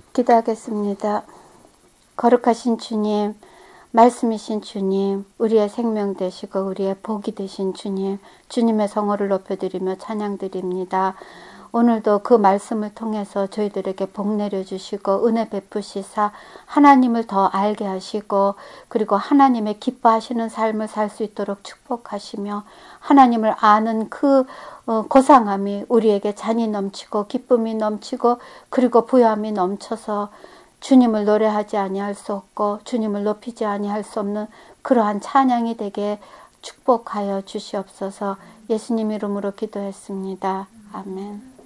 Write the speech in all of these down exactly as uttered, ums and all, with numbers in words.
기도하겠습니다. 거룩하신 주님, 말씀이신 주님, 우리의 생명 되시고 우리의 복이 되신 주님, 주님의 성호를 높여드리며 찬양드립니다. 오늘도 그 말씀을 통해서 저희들에게 복 내려주시고 은혜 베푸시사 하나님을 더 알게 하시고 그리고 하나님의 기뻐하시는 삶을 살 수 있도록 축복하시며 하나님을 아는 그 고상함이 우리에게 잔이 넘치고 기쁨이 넘치고 그리고 부요함이 넘쳐서 주님을 노래하지 아니할 수 없고 주님을 높이지 아니할 수 없는 그러한 찬양이 되게 축복하여 주시옵소서. 예수님 이름으로 기도했습니다. 아멘.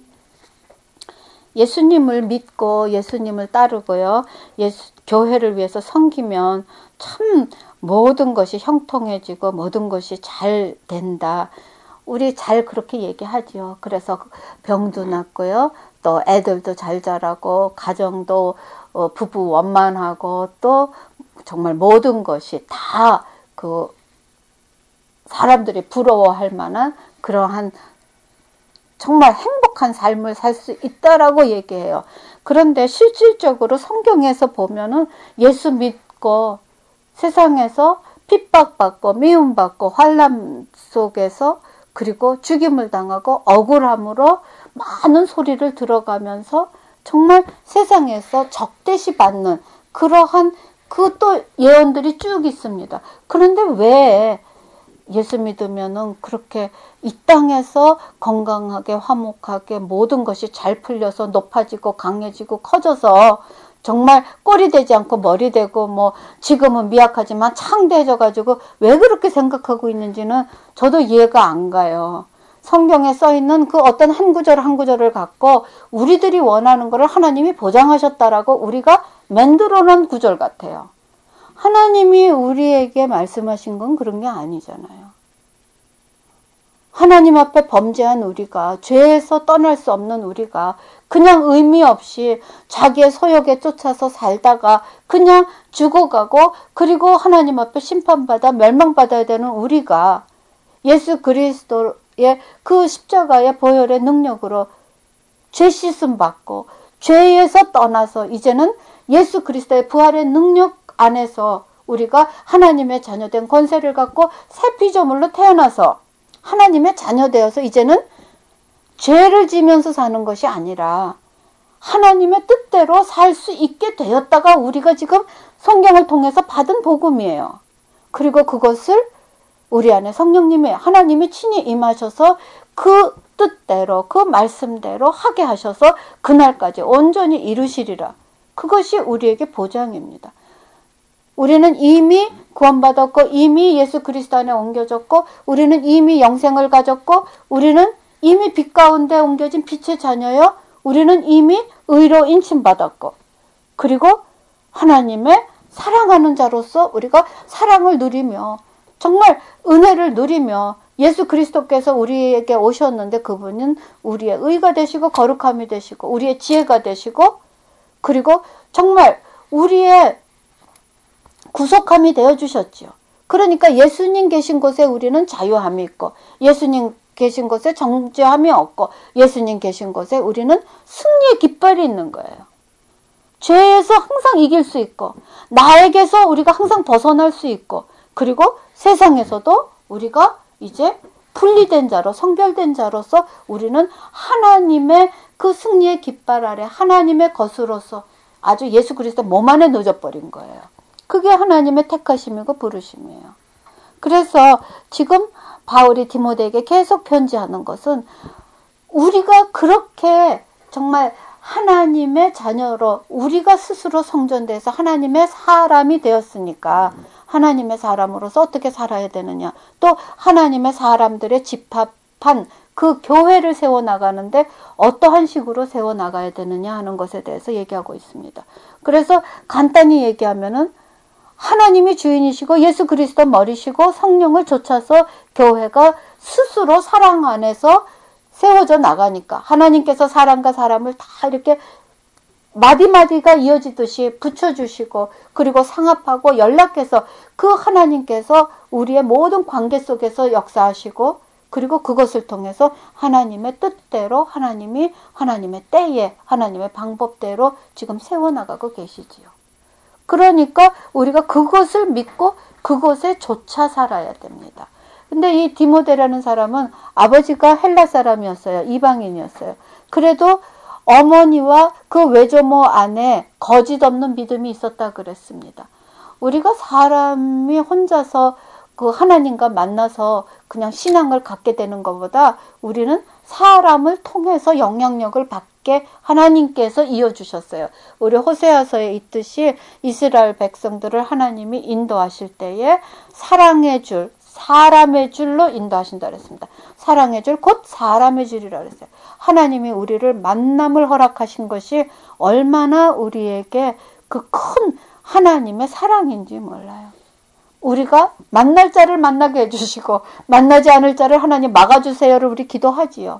예수님을 믿고 예수님을 따르고요. 예수, 교회를 위해서 섬기면 참 모든 것이 형통해지고 모든 것이 잘 된다. 우리 잘 그렇게 얘기하죠. 그래서 병도 낫고요. 또 애들도 잘 자라고 가정도 부부 원만하고 또 정말 모든 것이 다 그 사람들이 부러워할 만한 그러한 정말 행복한 삶을 살 수 있다라고 얘기해요. 그런데 실질적으로 성경에서 보면은 예수 믿고 세상에서 핍박받고 미움받고 환난 속에서 그리고 죽임을 당하고 억울함으로 많은 소리를 들어가면서 정말 세상에서 적대시 받는 그러한 그 또 예언들이 쭉 있습니다. 그런데 왜 예수 믿으면은 그렇게 이 땅에서 건강하게 화목하게 모든 것이 잘 풀려서 높아지고 강해지고 커져서 정말 꼴이 되지 않고 머리 되고 뭐 지금은 미약하지만 창대해져 가지고 왜 그렇게 생각하고 있는지는 저도 이해가 안 가요. 성경에 써 있는 그 어떤 한 구절 한 구절을 갖고 우리들이 원하는 것을 하나님이 보장하셨다라고 우리가 만들어 놓은 구절 같아요. 하나님이 우리에게 말씀하신 건 그런 게 아니잖아요. 하나님 앞에 범죄한 우리가, 죄에서 떠날 수 없는 우리가 그냥 의미 없이 자기의 소욕에 쫓아서 살다가 그냥 죽어가고 그리고 하나님 앞에 심판받아 멸망받아야 되는 우리가 예수 그리스도의 그 십자가의 보혈의 능력으로 죄 씻음 받고 죄에서 떠나서 이제는 예수 그리스도의 부활의 능력 안에서 우리가 하나님의 자녀된 권세를 갖고 새 피조물로 태어나서 하나님의 자녀 되어서 이제는 죄를 지면서 사는 것이 아니라 하나님의 뜻대로 살 수 있게 되었다가 우리가 지금 성경을 통해서 받은 복음이에요. 그리고 그것을 우리 안에 성령님이 하나님이 친히 임하셔서 그 뜻대로 그 말씀대로 하게 하셔서 그날까지 온전히 이루시리라. 그것이 우리에게 보장입니다. 우리는 이미 구원받았고 이미 예수 그리스도 안에 옮겨졌고 우리는 이미 영생을 가졌고 우리는 이미 빛 가운데 옮겨진 빛의 자녀여 우리는 이미 의로 인침받았고 그리고 하나님의 사랑하는 자로서 우리가 사랑을 누리며 정말 은혜를 누리며 예수 그리스도께서 우리에게 오셨는데 그분은 우리의 의가 되시고 거룩함이 되시고 우리의 지혜가 되시고 그리고 정말 우리의 구속함이 되어주셨지요. 그러니까 예수님 계신 곳에 우리는 자유함이 있고 예수님 계신 곳에 정죄함이 없고 예수님 계신 곳에 우리는 승리의 깃발이 있는 거예요. 죄에서 항상 이길 수 있고 나에게서 우리가 항상 벗어날 수 있고 그리고 세상에서도 우리가 이제 분리된 자로 성별된 자로서 우리는 하나님의 그 승리의 깃발 아래 하나님의 것으로서 아주 예수 그리스도 몸 안에 넣어버린 거예요. 그게 하나님의 택하심이고 부르심이에요. 그래서 지금 바울이 디모데에게 계속 편지하는 것은 우리가 그렇게 정말 하나님의 자녀로 우리가 스스로 성전돼서 하나님의 사람이 되었으니까 하나님의 사람으로서 어떻게 살아야 되느냐 또 하나님의 사람들의 집합한 그 교회를 세워나가는데 어떠한 식으로 세워나가야 되느냐 하는 것에 대해서 얘기하고 있습니다. 그래서 간단히 얘기하면은 하나님이 주인이시고 예수 그리스도 머리시고 성령을 좇아서 교회가 스스로 사랑 안에서 세워져 나가니까 하나님께서 사람과 사람을 다 이렇게 마디마디가 이어지듯이 붙여주시고 그리고 상합하고 연락해서 그 하나님께서 우리의 모든 관계 속에서 역사하시고 그리고 그것을 통해서 하나님의 뜻대로 하나님이 하나님의 때에 하나님의 방법대로 지금 세워나가고 계시지요. 그러니까 우리가 그것을 믿고 그것에 쫓아 살아야 됩니다. 근데 이 디모데라는 사람은 아버지가 헬라 사람이었어요. 이방인이었어요. 그래도 어머니와 그 외조모 안에 거짓 없는 믿음이 있었다 그랬습니다. 우리가 사람이 혼자서 그 하나님과 만나서 그냥 신앙을 갖게 되는 것보다 우리는 사람을 통해서 영향력을 받게 하나님께서 이어주셨어요. 우리 호세아서에 있듯이 이스라엘 백성들을 하나님이 인도하실 때에 사랑의 줄, 사람의 줄로 인도하신다 그랬습니다. 사랑의 줄, 곧 사람의 줄이라 그랬어요. 하나님이 우리를 만남을 허락하신 것이 얼마나 우리에게 그 큰 하나님의 사랑인지 몰라요. 우리가 만날 자를 만나게 해주시고 만나지 않을 자를 하나님 막아주세요를 우리 기도하지요.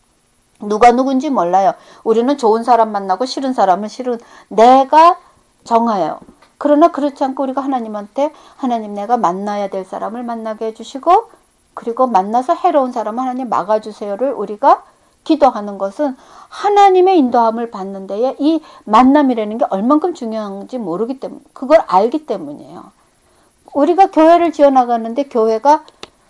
누가 누군지 몰라요. 우리는 좋은 사람 만나고 싫은 사람은 싫은 내가 정해요. 그러나 그렇지 않고 우리가 하나님한테 하나님 내가 만나야 될 사람을 만나게 해주시고 그리고 만나서 해로운 사람은 하나님 막아주세요를 우리가 기도하는 것은 하나님의 인도함을 받는 데에 이 만남이라는 게 얼만큼 중요한지 모르기 때문에 그걸 알기 때문이에요. 우리가 교회를 지어나가는데 교회가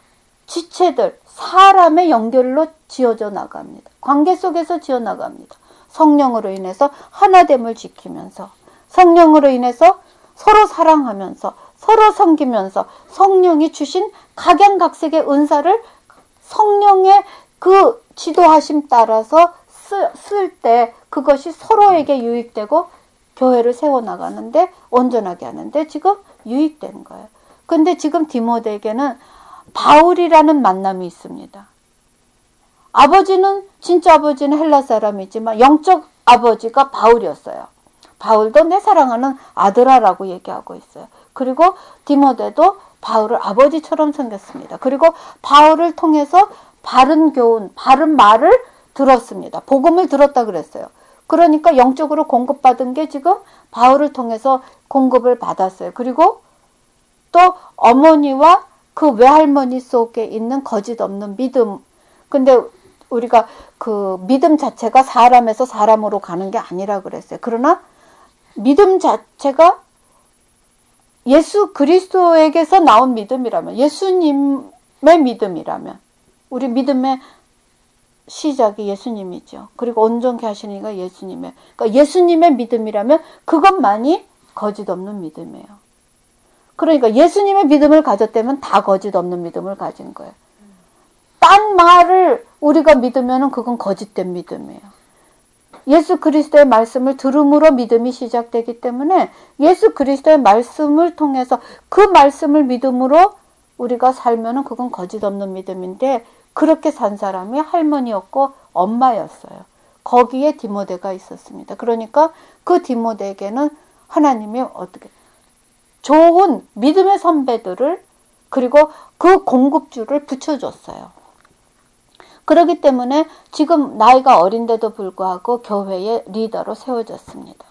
지체들, 사람의 연결로 지어져 나갑니다. 관계 속에서 지어나갑니다. 성령으로 인해서 하나됨을 지키면서 성령으로 인해서 서로 사랑하면서 서로 섬기면서 성령이 주신 각양각색의 은사를 성령의 그 지도하심 따라서 쓸 때 그것이 서로에게 유익되고 교회를 세워나가는데 온전하게 하는데 지금 유익된 거예요. 근데 지금 디모데에게는 바울이라는 만남이 있습니다. 아버지는 진짜 아버지는 헬라 사람이지만 영적 아버지가 바울이었어요. 바울도 내 사랑하는 아들아라고 얘기하고 있어요. 그리고 디모데도 바울을 아버지처럼 생겼습니다. 그리고 바울을 통해서 바른 교훈, 바른 말을 들었습니다. 복음을 들었다 그랬어요. 그러니까 영적으로 공급받은 게 지금 바울을 통해서 공급을 받았어요. 그리고 또 어머니와 그 외할머니 속에 있는 거짓 없는 믿음. 근데 우리가 그 믿음 자체가 사람에서 사람으로 가는 게 아니라 그랬어요. 그러나 믿음 자체가 예수 그리스도에게서 나온 믿음이라면, 예수님의 믿음이라면, 우리 믿음의 시작이 예수님이죠. 그리고 온전케 하시는 이가 예수님의, 그러니까 예수님의 믿음이라면 그것만이 거짓 없는 믿음이에요. 그러니까 예수님의 믿음을 가졌다면 다 거짓 없는 믿음을 가진 거예요. 딴 말을 우리가 믿으면 그건 거짓된 믿음이에요. 예수 그리스도의 말씀을 들음으로 믿음이 시작되기 때문에 예수 그리스도의 말씀을 통해서 그 말씀을 믿음으로 우리가 살면 그건 거짓 없는 믿음인데 그렇게 산 사람이 할머니였고 엄마였어요. 거기에 디모데가 있었습니다. 그러니까 그 디모데에게는 하나님이 어떻게 좋은 믿음의 선배들을 그리고 그 공급주를 붙여줬어요. 그렇기 때문에 지금 나이가 어린데도 불구하고 교회의 리더로 세워졌습니다.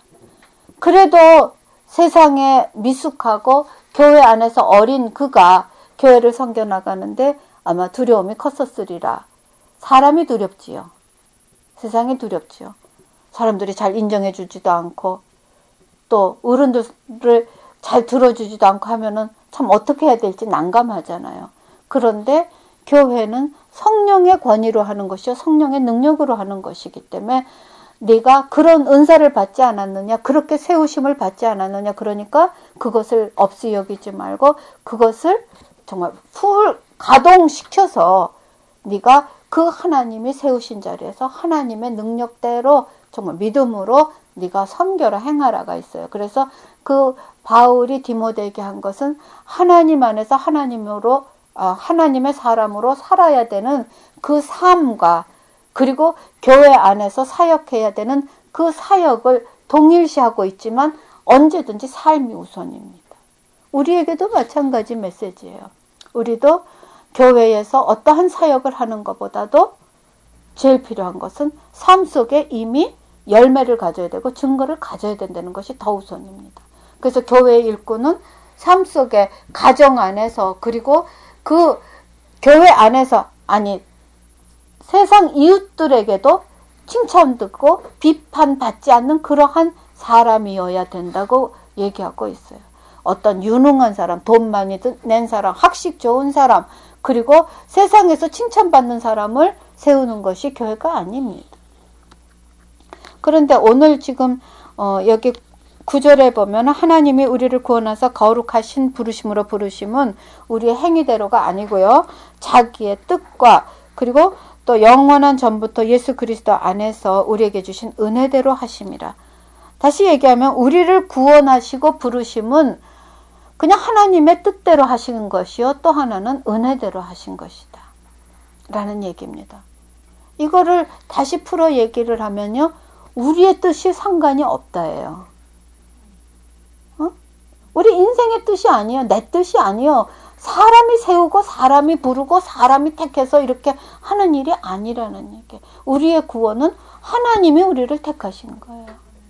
그래도 세상에 미숙하고 교회 안에서 어린 그가 교회를 섬겨나가는데 아마 두려움이 컸었으리라. 사람이 두렵지요. 세상이 두렵지요. 사람들이 잘 인정해 주지도 않고 또 어른들을 잘 들어주지도 않고 하면은 참 어떻게 해야 될지 난감하잖아요. 그런데 교회는 성령의 권위로 하는 것이요 성령의 능력으로 하는 것이기 때문에 네가 그런 은사를 받지 않았느냐, 그렇게 세우심을 받지 않았느냐, 그러니까 그것을 없이 여기지 말고 그것을 정말 풀 가동시켜서 네가 그 하나님이 세우신 자리에서 하나님의 능력대로 정말 믿음으로 네가 섬겨라 행하라가 있어요. 그래서 그 바울이 디모데에게 한 것은 하나님 안에서 하나님으로 하나님의 사람으로 살아야 되는 그 삶과 그리고 교회 안에서 사역해야 되는 그 사역을 동일시하고 있지만 언제든지 삶이 우선입니다. 우리에게도 마찬가지 메시지예요. 우리도 교회에서 어떠한 사역을 하는 것보다도 제일 필요한 것은 삶 속에 이미 열매를 가져야 되고 증거를 가져야 된다는 것이 더 우선입니다. 그래서 교회의 일꾼은 삶 속에 가정 안에서 그리고 그 교회 안에서 아니 세상 이웃들에게도 칭찬듣고 비판받지 않는 그러한 사람이어야 된다고 얘기하고 있어요. 어떤 유능한 사람, 돈 많이 낸 사람, 학식 좋은 사람, 그리고 세상에서 칭찬받는 사람을 세우는 것이 교회가 아닙니다. 그런데 오늘 지금 어 여기 구절에 보면 하나님이 우리를 구원하사 거룩하신 부르심으로 부르심은 우리의 행위대로가 아니고요. 자기의 뜻과 그리고 또 영원한 전부터 예수 그리스도 안에서 우리에게 주신 은혜대로 하심이라. 다시 얘기하면 우리를 구원하시고 부르심은 그냥 하나님의 뜻대로 하시는 것이요. 또 하나는 은혜대로 하신 것이다. 라는 얘기입니다. 이거를 다시 풀어 얘기를 하면요. 우리의 뜻이 상관이 없다예요. 어? 우리 인생의 뜻이 아니에요. 내 뜻이 아니에요. 사람이 세우고 사람이 부르고 사람이 택해서 이렇게 하는 일이 아니라는 얘기. 우리의 구원은 하나님이 우리를 택하신 거예요.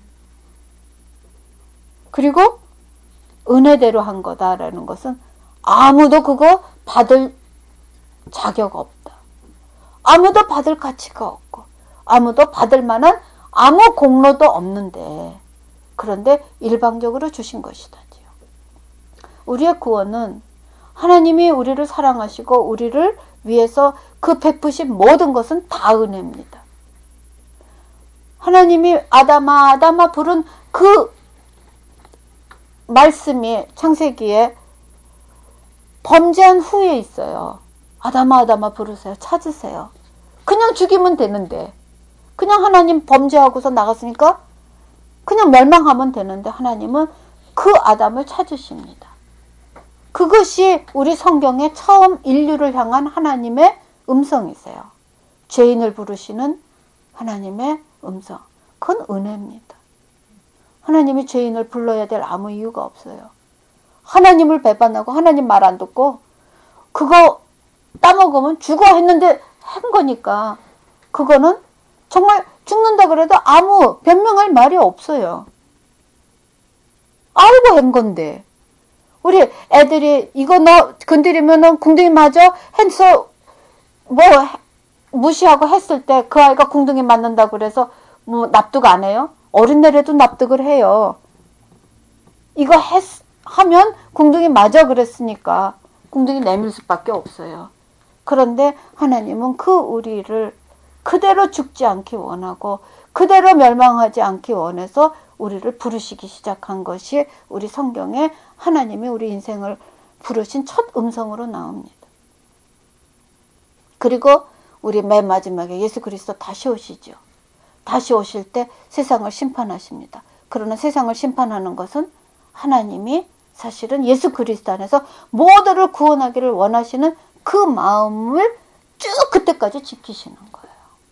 그리고 은혜대로 한 거다라는 것은 아무도 그거 받을 자격 없다. 아무도 받을 가치가 없고 아무도 받을 만한 아무 공로도 없는데 그런데 일방적으로 주신 것이다지요. 우리의 구원은 하나님이 우리를 사랑하시고 우리를 위해서 그 베푸신 모든 것은 다 은혜입니다. 하나님이 아담아 아담아 부른 그 말씀이 창세기에 범죄한 후에 있어요. 아담아 아담아 부르세요. 찾으세요. 그냥 죽이면 되는데 그냥 하나님 범죄하고서 나갔으니까 그냥 멸망하면 되는데 하나님은 그 아담을 찾으십니다. 그것이 우리 성경의 처음 인류를 향한 하나님의 음성이세요. 죄인을 부르시는 하나님의 음성. 그건 은혜입니다. 하나님이 죄인을 불러야 될 아무 이유가 없어요. 하나님을 배반하고 하나님 말 안 듣고 그거 따먹으면 죽어 했는데 한 거니까 그거는 정말 죽는다 그래도 아무 변명할 말이 없어요. 알고 한 건데 우리 애들이 이거 너 건드리면은 궁둥이 맞아? 해서 뭐 무시하고 했을 때 그 아이가 궁둥이 맞는다 그래서 뭐 납득 안 해요? 어린애라도 납득을 해요. 이거 했, 하면 궁둥이 맞아 그랬으니까 궁둥이 내밀 수밖에 없어요. 그런데 하나님은 그 우리를 그대로 죽지 않기 원하고 그대로 멸망하지 않기 원해서 우리를 부르시기 시작한 것이 우리 성경에 하나님이 우리 인생을 부르신 첫 음성으로 나옵니다. 그리고 우리 맨 마지막에 예수 그리스도 다시 오시죠. 다시 오실 때 세상을 심판하십니다. 그러나 세상을 심판하는 것은 하나님이 사실은 예수 그리스도 안에서 모두를 구원하기를 원하시는 그 마음을 쭉 그때까지 지키시는 거예요.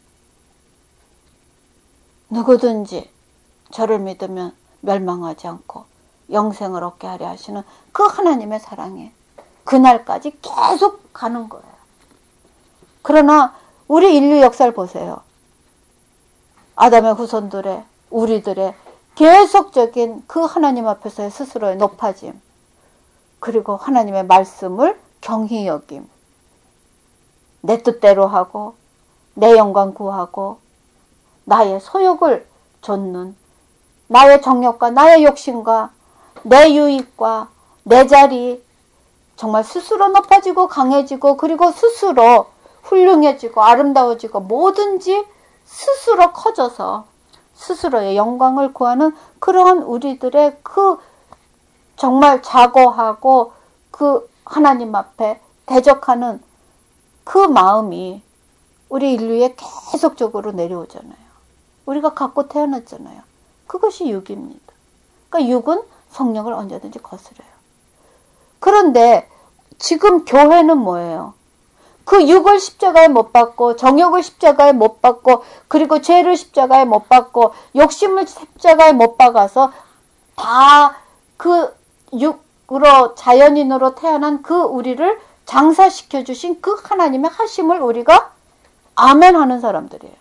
누구든지 저를 믿으면 멸망하지 않고 영생을 얻게 하려 하시는 그 하나님의 사랑에 그날까지 계속 가는 거예요. 그러나 우리 인류 역사를 보세요. 아담의 후손들의 우리들의 계속적인 그 하나님 앞에서의 스스로의 높아짐 그리고 하나님의 말씀을 경히 여김 내 뜻대로 하고 내 영광 구하고 나의 소욕을 좇는 나의 정욕과 나의 욕심과 내 유익과 내 자리 정말 스스로 높아지고 강해지고 그리고 스스로 훌륭해지고 아름다워지고 뭐든지 스스로 커져서 스스로의 영광을 구하는 그러한 우리들의 그 정말 자고하고 그 하나님 앞에 대적하는 그 마음이 우리 인류에 계속적으로 내려오잖아요. 우리가 갖고 태어났잖아요. 그것이 육입니다. 그러니까 육은 성령을 언제든지 거스려요. 그런데 지금 교회는 뭐예요? 그 육을 십자가에 못 박고 정욕을 십자가에 못 박고 그리고 죄를 십자가에 못 박고 욕심을 십자가에 못 박아서 다 그 육으로 자연인으로 태어난 그 우리를 장사시켜 주신 그 하나님의 하심을 우리가 아멘 하는 사람들이에요.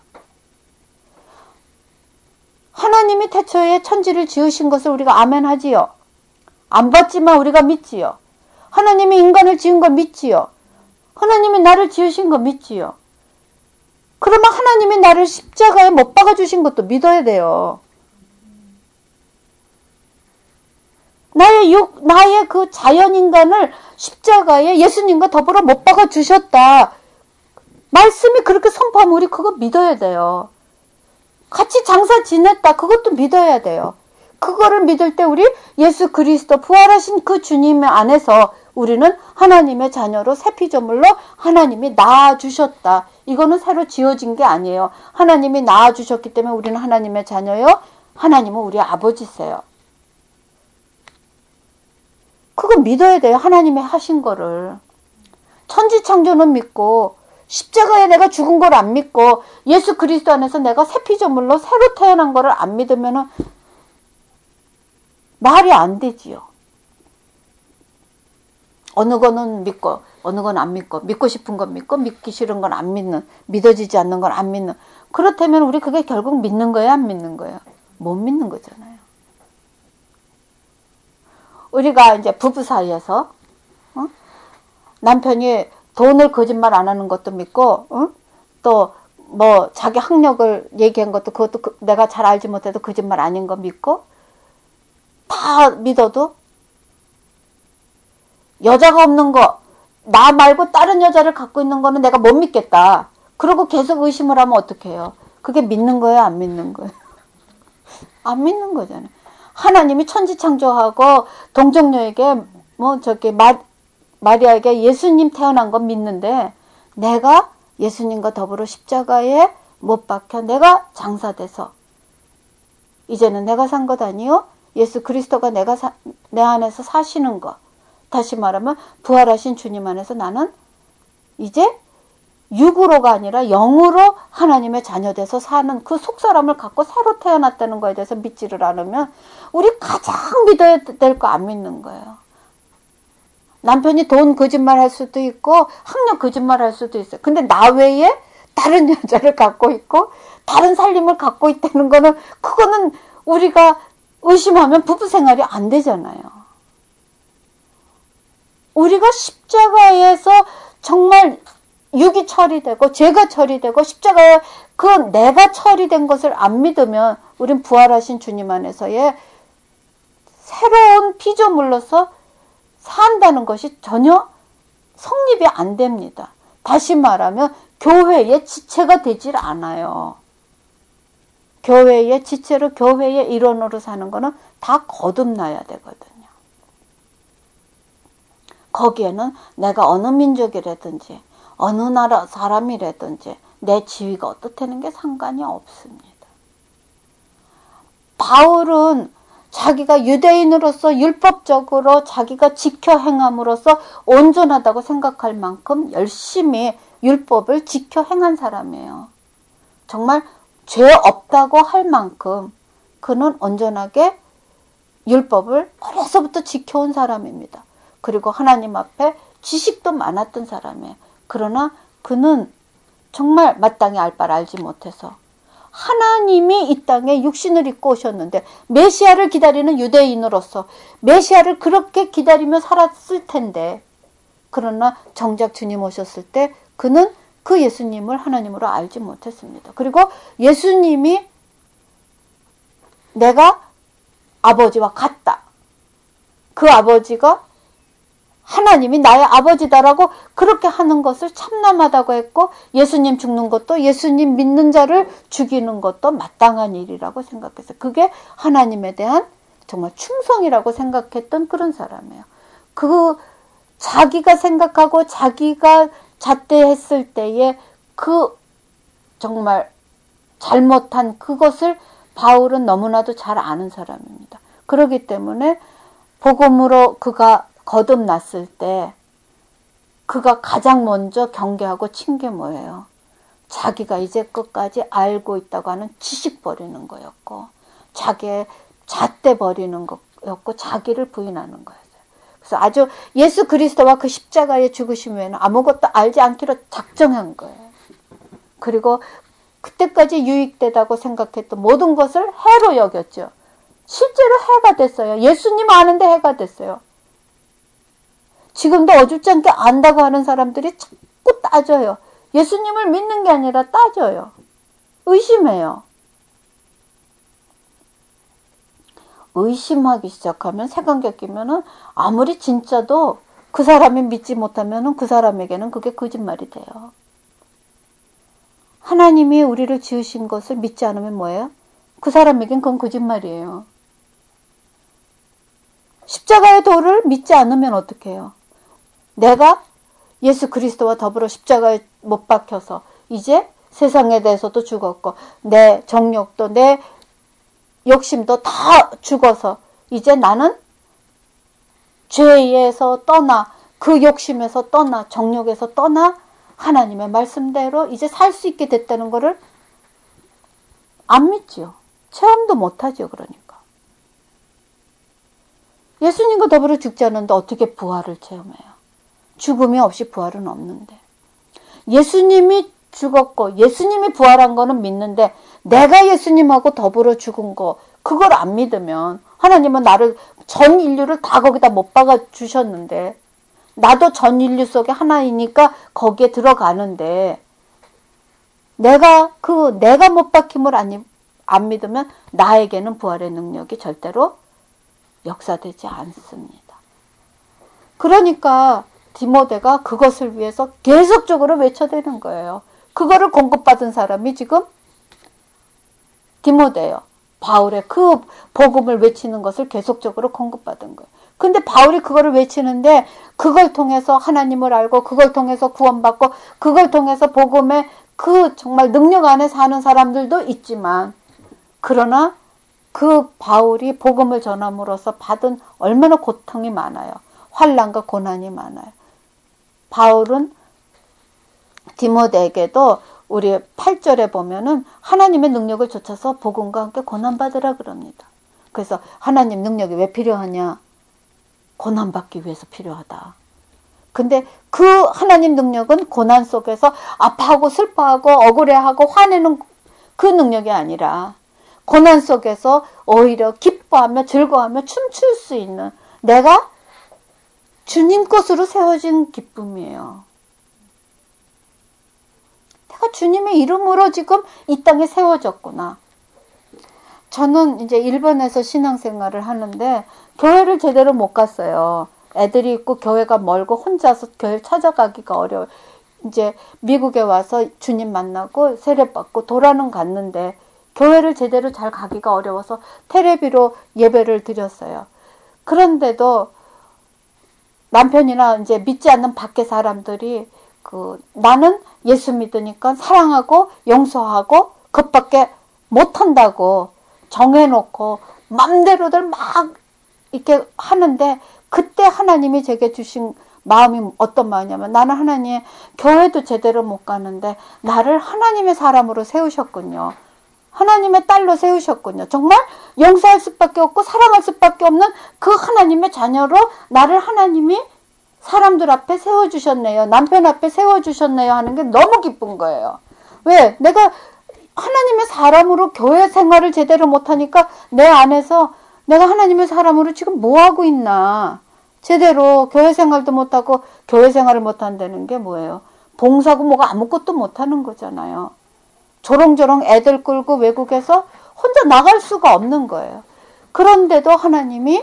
하나님이 태초에 천지를 지으신 것을 우리가 아멘 하지요. 안 봤지만 우리가 믿지요. 하나님이 인간을 지은 걸 믿지요. 하나님이 나를 지으신 거 믿지요? 그러면 하나님이 나를 십자가에 못 박아 주신 것도 믿어야 돼요. 나의 육, 나의 그 자연인간을 십자가에 예수님과 더불어 못 박아 주셨다. 말씀이 그렇게 선포하면 우리 그거 믿어야 돼요. 같이 장사 지냈다. 그것도 믿어야 돼요. 그거를 믿을 때 우리 예수 그리스도 부활하신 그 주님 안에서 우리는 하나님의 자녀로 새 피조물로 하나님이 낳아주셨다. 이거는 새로 지어진 게 아니에요. 하나님이 낳아주셨기 때문에 우리는 하나님의 자녀요. 하나님은 우리 아버지세요. 그거 믿어야 돼요. 하나님이 하신 거를. 천지창조는 믿고 십자가에 내가 죽은 걸 안 믿고 예수 그리스도 안에서 내가 새 피조물로 새로 태어난 거를 안 믿으면은 말이 안 되지요. 어느 거는 믿고 어느 건 안 믿고 믿고 싶은 건 믿고 믿기 싫은 건 안 믿는, 믿어지지 않는 건 안 믿는. 그렇다면 우리 그게 결국 믿는 거예요, 안 믿는 거예요? 못 믿는 거잖아요. 우리가 이제 부부 사이에서 어? 남편이 돈을 거짓말 안 하는 것도 믿고 어? 또 뭐 자기 학력을 얘기한 것도 그것도 그, 내가 잘 알지 못해도 거짓말 아닌 거 믿고 다 믿어도 여자가 없는 거, 나 말고 다른 여자를 갖고 있는 거는 내가 못 믿겠다. 그러고 계속 의심을 하면 어떡해요? 그게 믿는 거예요, 안 믿는 거예요? 안 믿는 거잖아요. 하나님이 천지창조하고 동정녀에게 뭐 저기 마, 마리아에게 예수님 태어난 건 믿는데 내가 예수님과 더불어 십자가에 못 박혀 내가 장사돼서 이제는 내가 산 것 아니요? 예수 그리스도가 내가 사, 내 안에서 사시는 것. 다시 말하면 부활하신 주님 안에서 나는 이제 육으로가 아니라 영으로 하나님의 자녀돼서 사는 그 속사람을 갖고 새로 태어났다는 거에 대해서 믿지를 않으면 우리 가장 믿어야 될 거 안 믿는 거예요. 남편이 돈 거짓말 할 수도 있고 학력 거짓말 할 수도 있어요. 근데 나 외에 다른 여자를 갖고 있고 다른 살림을 갖고 있다는 거는 그거는 우리가 의심하면 부부 생활이 안 되잖아요. 우리가 십자가에서 정말 육이 처리되고 죄가 처리되고 십자가에 그 내가 처리된 것을 안 믿으면 우린 부활하신 주님 안에서의 새로운 피조물로서 산다는 것이 전혀 성립이 안 됩니다. 다시 말하면 교회의 지체가 되질 않아요. 교회의 지체로 교회의 일원으로 사는 거는 다 거듭나야 되거든요. 거기에는 내가 어느 민족이라든지 어느 나라 사람이라든지 내 지위가 어떻다는 게 상관이 없습니다. 바울은 자기가 유대인으로서 율법적으로 자기가 지켜 행함으로써 온전하다고 생각할 만큼 열심히 율법을 지켜 행한 사람이에요. 정말 죄 없다고 할 만큼 그는 온전하게 율법을 어려서부터 지켜온 사람입니다. 그리고 하나님 앞에 지식도 많았던 사람이에요. 그러나 그는 정말 마땅히 알 바를 알지 못해서 하나님이 이 땅에 육신을 입고 오셨는데 메시아를 기다리는 유대인으로서 메시아를 그렇게 기다리며 살았을 텐데 그러나 정작 주님 오셨을 때 그는 그 예수님을 하나님으로 알지 못했습니다. 그리고 예수님이 내가 아버지와 같다. 그 아버지가 하나님이 나의 아버지다라고 그렇게 하는 것을 참남하다고 했고 예수님 죽는 것도 예수님 믿는 자를 죽이는 것도 마땅한 일이라고 생각했어요. 그게 하나님에 대한 정말 충성이라고 생각했던 그런 사람이에요. 그 자기가 생각하고 자기가 잣대했을 때에 그 정말 잘못한 그것을 바울은 너무나도 잘 아는 사람입니다. 그렇기 때문에 복음으로 그가 거듭났을 때 그가 가장 먼저 경계하고 친 게 뭐예요? 자기가 이제 끝까지 알고 있다고 하는 지식 버리는 거였고 자기의 잣대 버리는 거였고 자기를 부인하는 거였어요. 그래서 아주 예수 그리스도와 그 십자가의 죽으심 외에는 아무것도 알지 않기로 작정한 거예요. 그리고 그때까지 유익되다고 생각했던 모든 것을 해로 여겼죠. 실제로 해가 됐어요. 예수님 아는데 해가 됐어요. 지금도 어줍지 않게 안다고 하는 사람들이 따져요. 예수님을 믿는 게 아니라 따져요. 의심해요. 의심하기 시작하면, 색안경 끼면은 아무리 진짜도 그 사람이 믿지 못하면은 그 사람에게는 그게 거짓말이 돼요. 하나님이 우리를 지으신 것을 믿지 않으면 뭐예요? 그 사람에겐 그건 거짓말이에요. 십자가의 도를 믿지 않으면 어떻게 해요? 내가 예수 그리스도와 더불어 십자가에 못 박혀서 이제 세상에 대해서도 죽었고 내 정욕도 내 욕심도 다 죽어서 이제 나는 죄에서 떠나, 그 욕심에서 떠나, 정욕에서 떠나 하나님의 말씀대로 이제 살 수 있게 됐다는 것을 안 믿지요. 체험도 못하죠. 그러니까 예수님과 더불어 죽지 않는데 어떻게 부활을 체험해요? 죽음이 없이 부활은 없는데, 예수님이 죽었고 예수님이 부활한 거는 믿는데 내가 예수님하고 더불어 죽은 거 그걸 안 믿으면, 하나님은 나를 전 인류를 다 거기다 못 박아 주셨는데 나도 전 인류 속에 하나이니까 거기에 들어가는데, 내가 그 내가 못 박힘을 안, 안 믿으면 나에게는 부활의 능력이 절대로 역사되지 않습니다. 그러니까 디모데가 그것을 위해서 계속적으로 외쳐대는 거예요. 그거를 공급받은 사람이 지금 디모데예요. 바울의 그 복음을 외치는 것을 계속적으로 공급받은 거예요. 근데 바울이 그거를 외치는데 그걸 통해서 하나님을 알고 그걸 통해서 구원받고 그걸 통해서 복음의 그 정말 능력 안에 사는 사람들도 있지만, 그러나 그 바울이 복음을 전함으로써 받은 얼마나 고통이 많아요. 환난과 고난이 많아요. 바울은 디모데에게도 우리 팔 절에 보면은 하나님의 능력을 좇아서 복음과 함께 고난받으라 그럽니다. 그래서 하나님 능력이 왜 필요하냐? 고난받기 위해서 필요하다. 근데 그 하나님 능력은 고난 속에서 아파하고 슬퍼하고 억울해하고 화내는 그 능력이 아니라 고난 속에서 오히려 기뻐하며 즐거워하며 춤출 수 있는, 내가 주님 것으로 세워진 기쁨이에요. 내가 주님의 이름으로 지금 이 땅에 세워졌구나. 저는 이제 일본에서 신앙생활을 하는데 교회를 제대로 못 갔어요. 애들이 있고 교회가 멀고 혼자서 교회 찾아가기가 어려워요. 이제 미국에 와서 주님 만나고 세례받고 돌아는 갔는데 교회를 제대로 잘 가기가 어려워서 테레비로 예배를 드렸어요. 그런데도 남편이나 이제 믿지 않는 밖에 사람들이 그 나는 예수 믿으니까 사랑하고 용서하고 그것밖에 못한다고 정해놓고 맘대로들 막 이렇게 하는데, 그때 하나님이 제게 주신 마음이 어떤 마음이냐면, 나는 하나님 교회도 제대로 못 가는데 나를 하나님의 사람으로 세우셨군요. 하나님의 딸로 세우셨군요. 정말 용서할 수밖에 없고 사랑할 수밖에 없는 그 하나님의 자녀로 나를 하나님이 사람들 앞에 세워주셨네요. 남편 앞에 세워주셨네요 하는 게 너무 기쁜 거예요. 왜? 내가 하나님의 사람으로 교회 생활을 제대로 못하니까 내 안에서 내가 하나님의 사람으로 지금 뭐하고 있나. 제대로 교회 생활도 못하고, 교회 생활을 못한다는 게 뭐예요? 봉사고 뭐가 아무것도 못하는 거잖아요. 조롱조롱 애들 끌고 외국에서 혼자 나갈 수가 없는 거예요. 그런데도 하나님이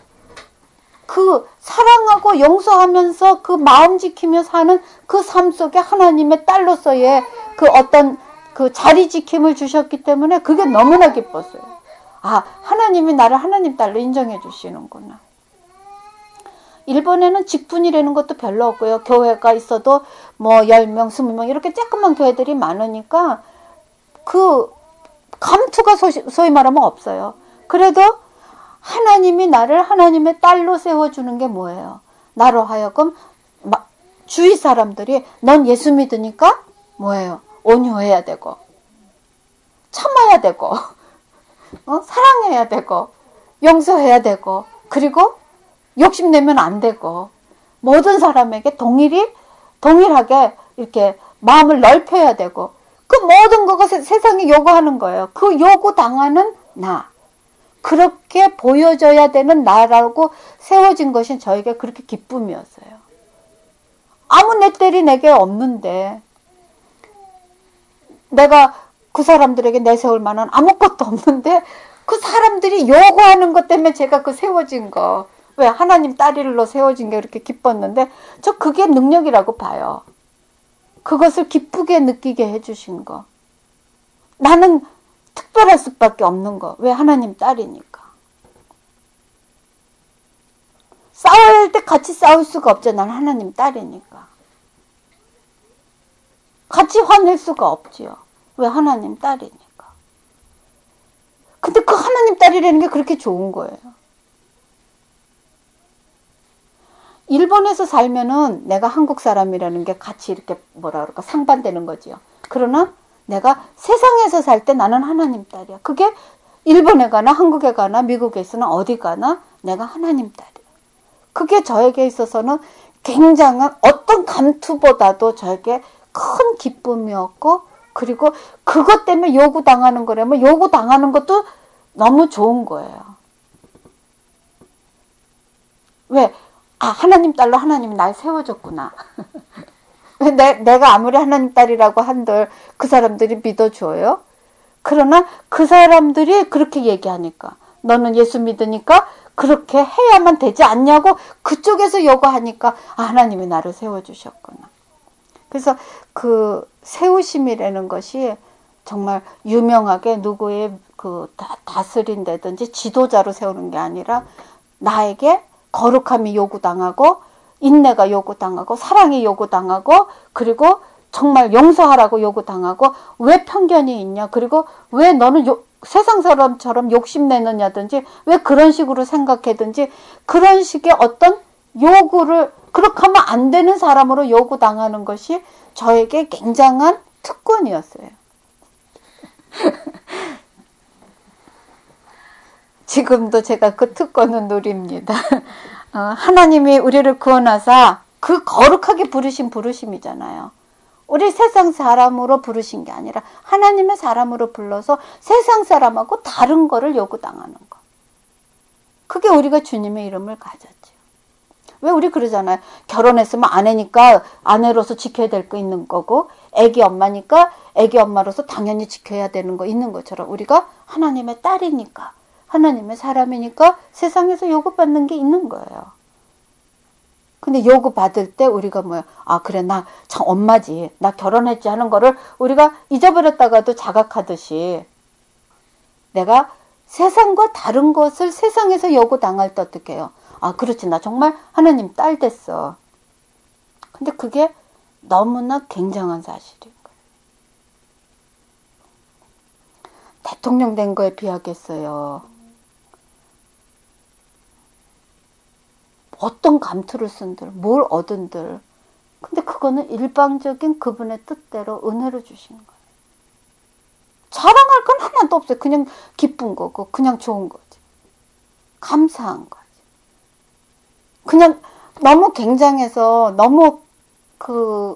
그 사랑하고 용서하면서 그 마음 지키며 사는 그 삶 속에 하나님의 딸로서의 그 어떤 그 자리 지킴을 주셨기 때문에 그게 너무나 기뻤어요. 아, 하나님이 나를 하나님 딸로 인정해 주시는구나. 일본에는 직분이라는 것도 별로 없고요. 교회가 있어도 뭐 열 명, 스무 명 이렇게 조그만 교회들이 많으니까 그 감투가 소시, 소위 말하면 없어요. 그래도 하나님이 나를 하나님의 딸로 세워주는 게 뭐예요? 나로 하여금 주위 사람들이 넌 예수 믿으니까 뭐예요? 온유해야 되고 참아야 되고 어? 사랑해야 되고 용서해야 되고, 그리고 욕심내면 안 되고, 모든 사람에게 동일이 동일하게 이렇게 마음을 넓혀야 되고, 그 모든 거가 세상이 요구하는 거예요. 그 요구 당하는 나, 그렇게 보여져야 되는 나라고 세워진 것이 저에게 그렇게 기쁨이었어요. 아무 내 딸이 내게 없는데 내가 그 사람들에게 내세울 만한 아무것도 없는데 그 사람들이 요구하는 것 때문에 제가 그 세워진 거, 왜 하나님 딸일로 세워진 게 그렇게 기뻤는데 저 그게 능력이라고 봐요. 그것을 기쁘게 느끼게 해주신 거. 나는 특별할 수밖에 없는 거. 왜 하나님 딸이니까. 싸워야 할 때 같이 싸울 수가 없죠. 난 하나님 딸이니까. 같이 화낼 수가 없지요. 왜 하나님 딸이니까. 근데 그 하나님 딸이라는 게 그렇게 좋은 거예요. 일본에서 살면은 내가 한국 사람이라는 게 같이 이렇게 뭐라 그럴까 상반되는 거지요. 그러나 내가 세상에서 살 때 나는 하나님 딸이야. 그게 일본에 가나 한국에 가나 미국에 있으나 어디 가나 내가 하나님 딸이야. 그게 저에게 있어서는 굉장한 어떤 감투보다도 저에게 큰 기쁨이었고, 그리고 그것 때문에 요구당하는 거라면 요구당하는 것도 너무 좋은 거예요. 왜? 아, 하나님 딸로 하나님이 날 세워줬구나. 내, 내가 아무리 하나님 딸이라고 한들 그 사람들이 믿어줘요. 그러나 그 사람들이 그렇게 얘기하니까, 너는 예수 믿으니까 그렇게 해야만 되지 않냐고 그쪽에서 요구하니까, 아, 하나님이 나를 세워주셨구나. 그래서 그 세우심이라는 것이 정말 유명하게 누구의 그 다스린다든지 지도자로 세우는 게 아니라 나에게 거룩함이 요구당하고 인내가 요구당하고 사랑이 요구당하고 그리고 정말 용서하라고 요구당하고, 왜 편견이 있냐, 그리고 왜 너는 요, 세상 사람처럼 욕심내느냐든지 왜 그런 식으로 생각하든지 그런 식의 어떤 요구를, 그렇게 하면 안 되는 사람으로 요구당하는 것이 저에게 굉장한 특권이었어요. 지금도 제가 그 특권을 누립니다. 어, 하나님이 우리를 구원하사 그 거룩하게 부르신 부르심이잖아요. 우리 세상 사람으로 부르신 게 아니라 하나님의 사람으로 불러서 세상 사람하고 다른 거를 요구당하는 거. 그게 우리가 주님의 이름을 가졌죠. 왜 우리 그러잖아요. 결혼했으면 아내니까 아내로서 지켜야 될 거 있는 거고, 애기 엄마니까 애기 엄마로서 당연히 지켜야 되는 거 있는 것처럼 우리가 하나님의 딸이니까, 하나님의 사람이니까 세상에서 요구받는 게 있는 거예요. 근데 요구받을 때 우리가 뭐야, 아 그래 나 참 엄마지, 나 결혼했지 하는 거를 우리가 잊어버렸다가도 자각하듯이, 내가 세상과 다른 것을 세상에서 요구당할 때 어떻게 해요? 아 그렇지, 나 정말 하나님 딸 됐어. 근데 그게 너무나 굉장한 사실인 거예요. 대통령 된 거에 비하겠어요. 어떤 감투를 쓴들, 뭘 얻은들. 근데 그거는 일방적인 그분의 뜻대로 은혜로 주신 거예요. 자랑할 건 하나도 없어요. 그냥 기쁜 거고, 그냥 좋은 거지. 감사한 거지. 그냥 너무 굉장해서, 너무 그,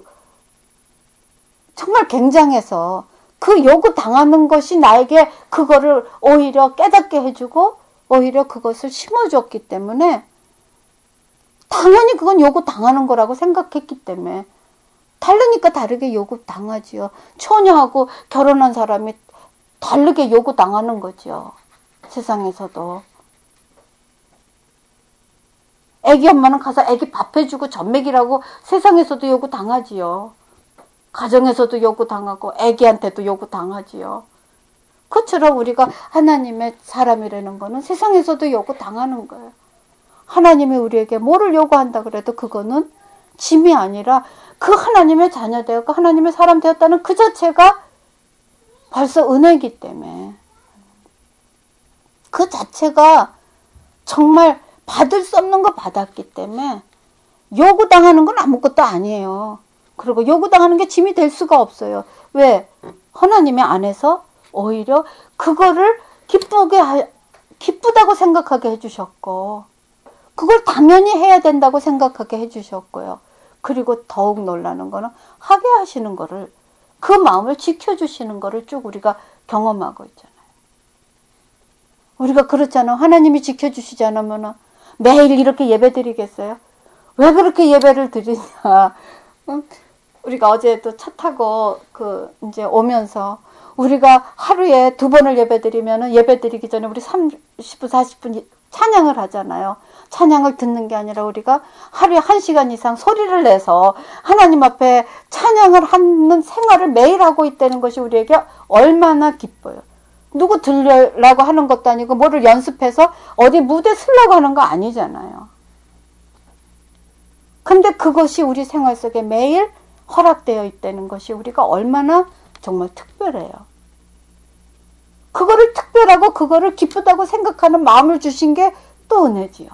정말 굉장해서 그 요구 당하는 것이 나에게 그거를 오히려 깨닫게 해주고, 오히려 그것을 심어줬기 때문에 당연히 그건 요구 당하는 거라고 생각했기 때문에 다르니까 다르게 요구 당하지요. 처녀하고 결혼한 사람이 다르게 요구 당하는 거죠. 세상에서도. 애기 엄마는 가서 애기 밥 해주고 젖 먹이라고 세상에서도 요구 당하지요. 가정에서도 요구 당하고 애기한테도 요구 당하지요. 그처럼 우리가 하나님의 사람이라는 거는 세상에서도 요구 당하는 거예요. 하나님이 우리에게 뭐를 요구한다 그래도 그거는 짐이 아니라 그 하나님의 자녀 되었고 하나님의 사람 되었다는 그 자체가 벌써 은혜이기 때문에, 그 자체가 정말 받을 수 없는 거 받았기 때문에 요구당하는 건 아무것도 아니에요. 그리고 요구당하는 게 짐이 될 수가 없어요. 왜? 하나님의 안에서 오히려 그거를 기쁘게 하, 기쁘다고 생각하게 해주셨고, 그걸 당연히 해야 된다고 생각하게 해주셨고요. 그리고 더욱 놀라는 거는 하게 하시는 거를, 그 마음을 지켜주시는 거를 쭉 우리가 경험하고 있잖아요. 우리가 그렇잖아요. 하나님이 지켜주시지 않으면 매일 이렇게 예배 드리겠어요? 왜 그렇게 예배를 드리냐? 응? 우리가 어제도 차 타고 그 이제 오면서 우리가 하루에 두 번을 예배 드리면은 예배 드리기 전에 우리 삼십 분 사십 분 찬양을 하잖아요. 찬양을 듣는 게 아니라 우리가 하루에 한 시간 이상 소리를 내서 하나님 앞에 찬양을 하는 생활을 매일 하고 있다는 것이 우리에게 얼마나 기뻐요. 누구 들으려고 하는 것도 아니고 뭐를 연습해서 어디 무대 쓰려고 하는 거 아니잖아요. 근데 그것이 우리 생활 속에 매일 허락되어 있다는 것이 우리가 얼마나 정말 특별해요. 그거를 특별하고 그거를 기쁘다고 생각하는 마음을 주신 게 또 은혜지요.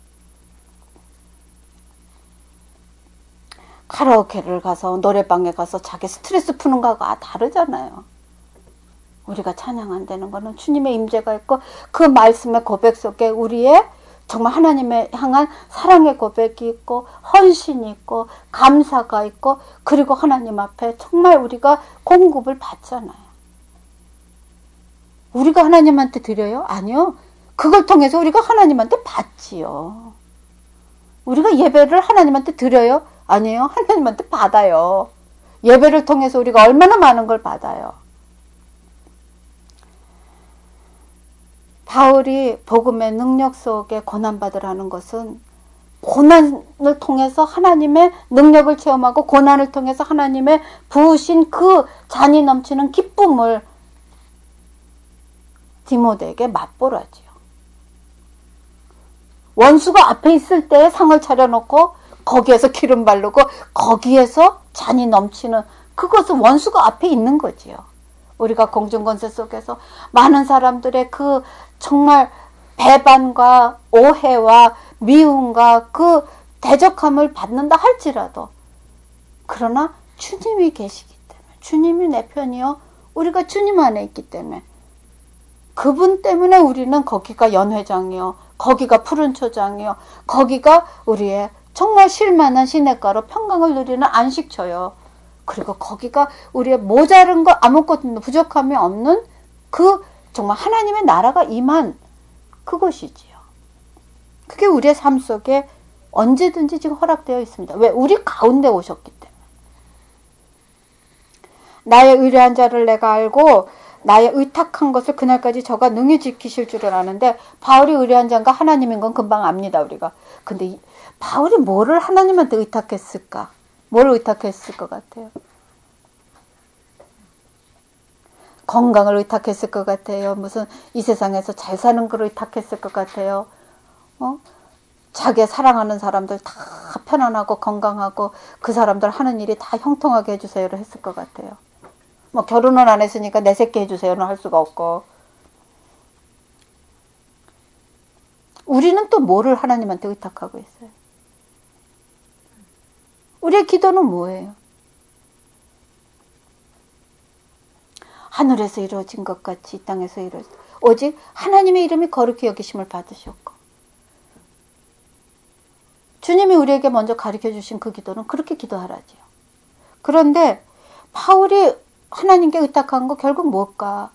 카라오케를 가서 노래방에 가서 자기 스트레스 푸는 거하고 다르잖아요. 우리가 찬양한다는 거는 주님의 임재가 있고 그 말씀의 고백 속에 우리의 정말 하나님의 향한 사랑의 고백이 있고 헌신이 있고 감사가 있고 그리고 하나님 앞에 정말 우리가 공급을 받잖아요. 우리가 하나님한테 드려요? 아니요. 그걸 통해서 우리가 하나님한테 받지요. 우리가 예배를 하나님한테 드려요? 아니에요. 하나님한테 받아요. 예배를 통해서 우리가 얼마나 많은 걸 받아요. 바울이 복음의 능력 속에 고난받으라는 것은 고난을 통해서 하나님의 능력을 체험하고 고난을 통해서 하나님의 부으신 그 잔이 넘치는 기쁨을 디모데에게 맛보라지요. 원수가 앞에 있을 때 상을 차려놓고 거기에서 기름 바르고 거기에서 잔이 넘치는 그것은 원수가 앞에 있는 거지요. 우리가 공중권세 속에서 많은 사람들의 그 정말 배반과 오해와 미움과 그 대적함을 받는다 할지라도 그러나 주님이 계시기 때문에 주님이 내 편이요. 우리가 주님 안에 있기 때문에 그분 때문에 우리는 거기가 연회장이요. 거기가 푸른 초장이요. 거기가 우리의 정말 쉴만한 시냇가로 평강을 누리는 안식처요. 그리고 거기가 우리의 모자른 거 아무것도 부족함이 없는 그 정말 하나님의 나라가 임한 그것이지요. 그게 우리의 삶 속에 언제든지 지금 허락되어 있습니다. 왜? 우리 가운데 오셨기 때문에. 나의 의뢰한 자를 내가 알고 나의 의탁한 것을 그날까지 저가 능히 지키실 줄을 아는데 바울이 의뢰한 자가 하나님인 건 금방 압니다. 우리가. 근데 이, 바울이 뭐를 하나님한테 의탁했을까? 뭘 의탁했을 것 같아요? 건강을 의탁했을 것 같아요. 무슨 이 세상에서 잘 사는 걸 의탁했을 것 같아요. 어? 자기 사랑하는 사람들 다 편안하고 건강하고 그 사람들 하는 일이 다 형통하게 해주세요를 했을 것 같아요. 뭐 결혼은 안 했으니까 내 새끼 해주세요는 할 수가 없고. 우리는 또 뭐를 하나님한테 의탁하고 있어요? 우리의 기도는 뭐예요? 하늘에서 이루어진 것 같이 이 땅에서 이루어진 오직 하나님의 이름이 거룩히 여기심을 받으셨고 주님이 우리에게 먼저 가르쳐 주신 그 기도는 그렇게 기도하라지요. 그런데 바울이 하나님께 의탁한 거 결국 뭘까?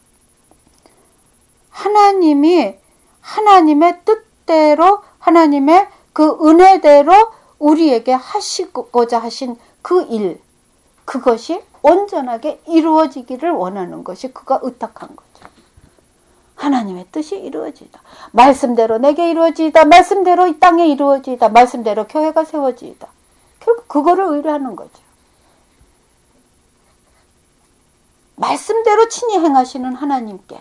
하나님이 하나님의 뜻대로 하나님의 그 은혜대로 우리에게 하시고자 하신 그 일, 그것이 온전하게 이루어지기를 원하는 것이 그가 의탁한 거죠. 하나님의 뜻이 이루어지다. 말씀대로 내게 이루어지다. 말씀대로 이 땅에 이루어지다. 말씀대로 교회가 세워지다. 결국 그거를 의뢰하는 거죠. 말씀대로 친히 행하시는 하나님께.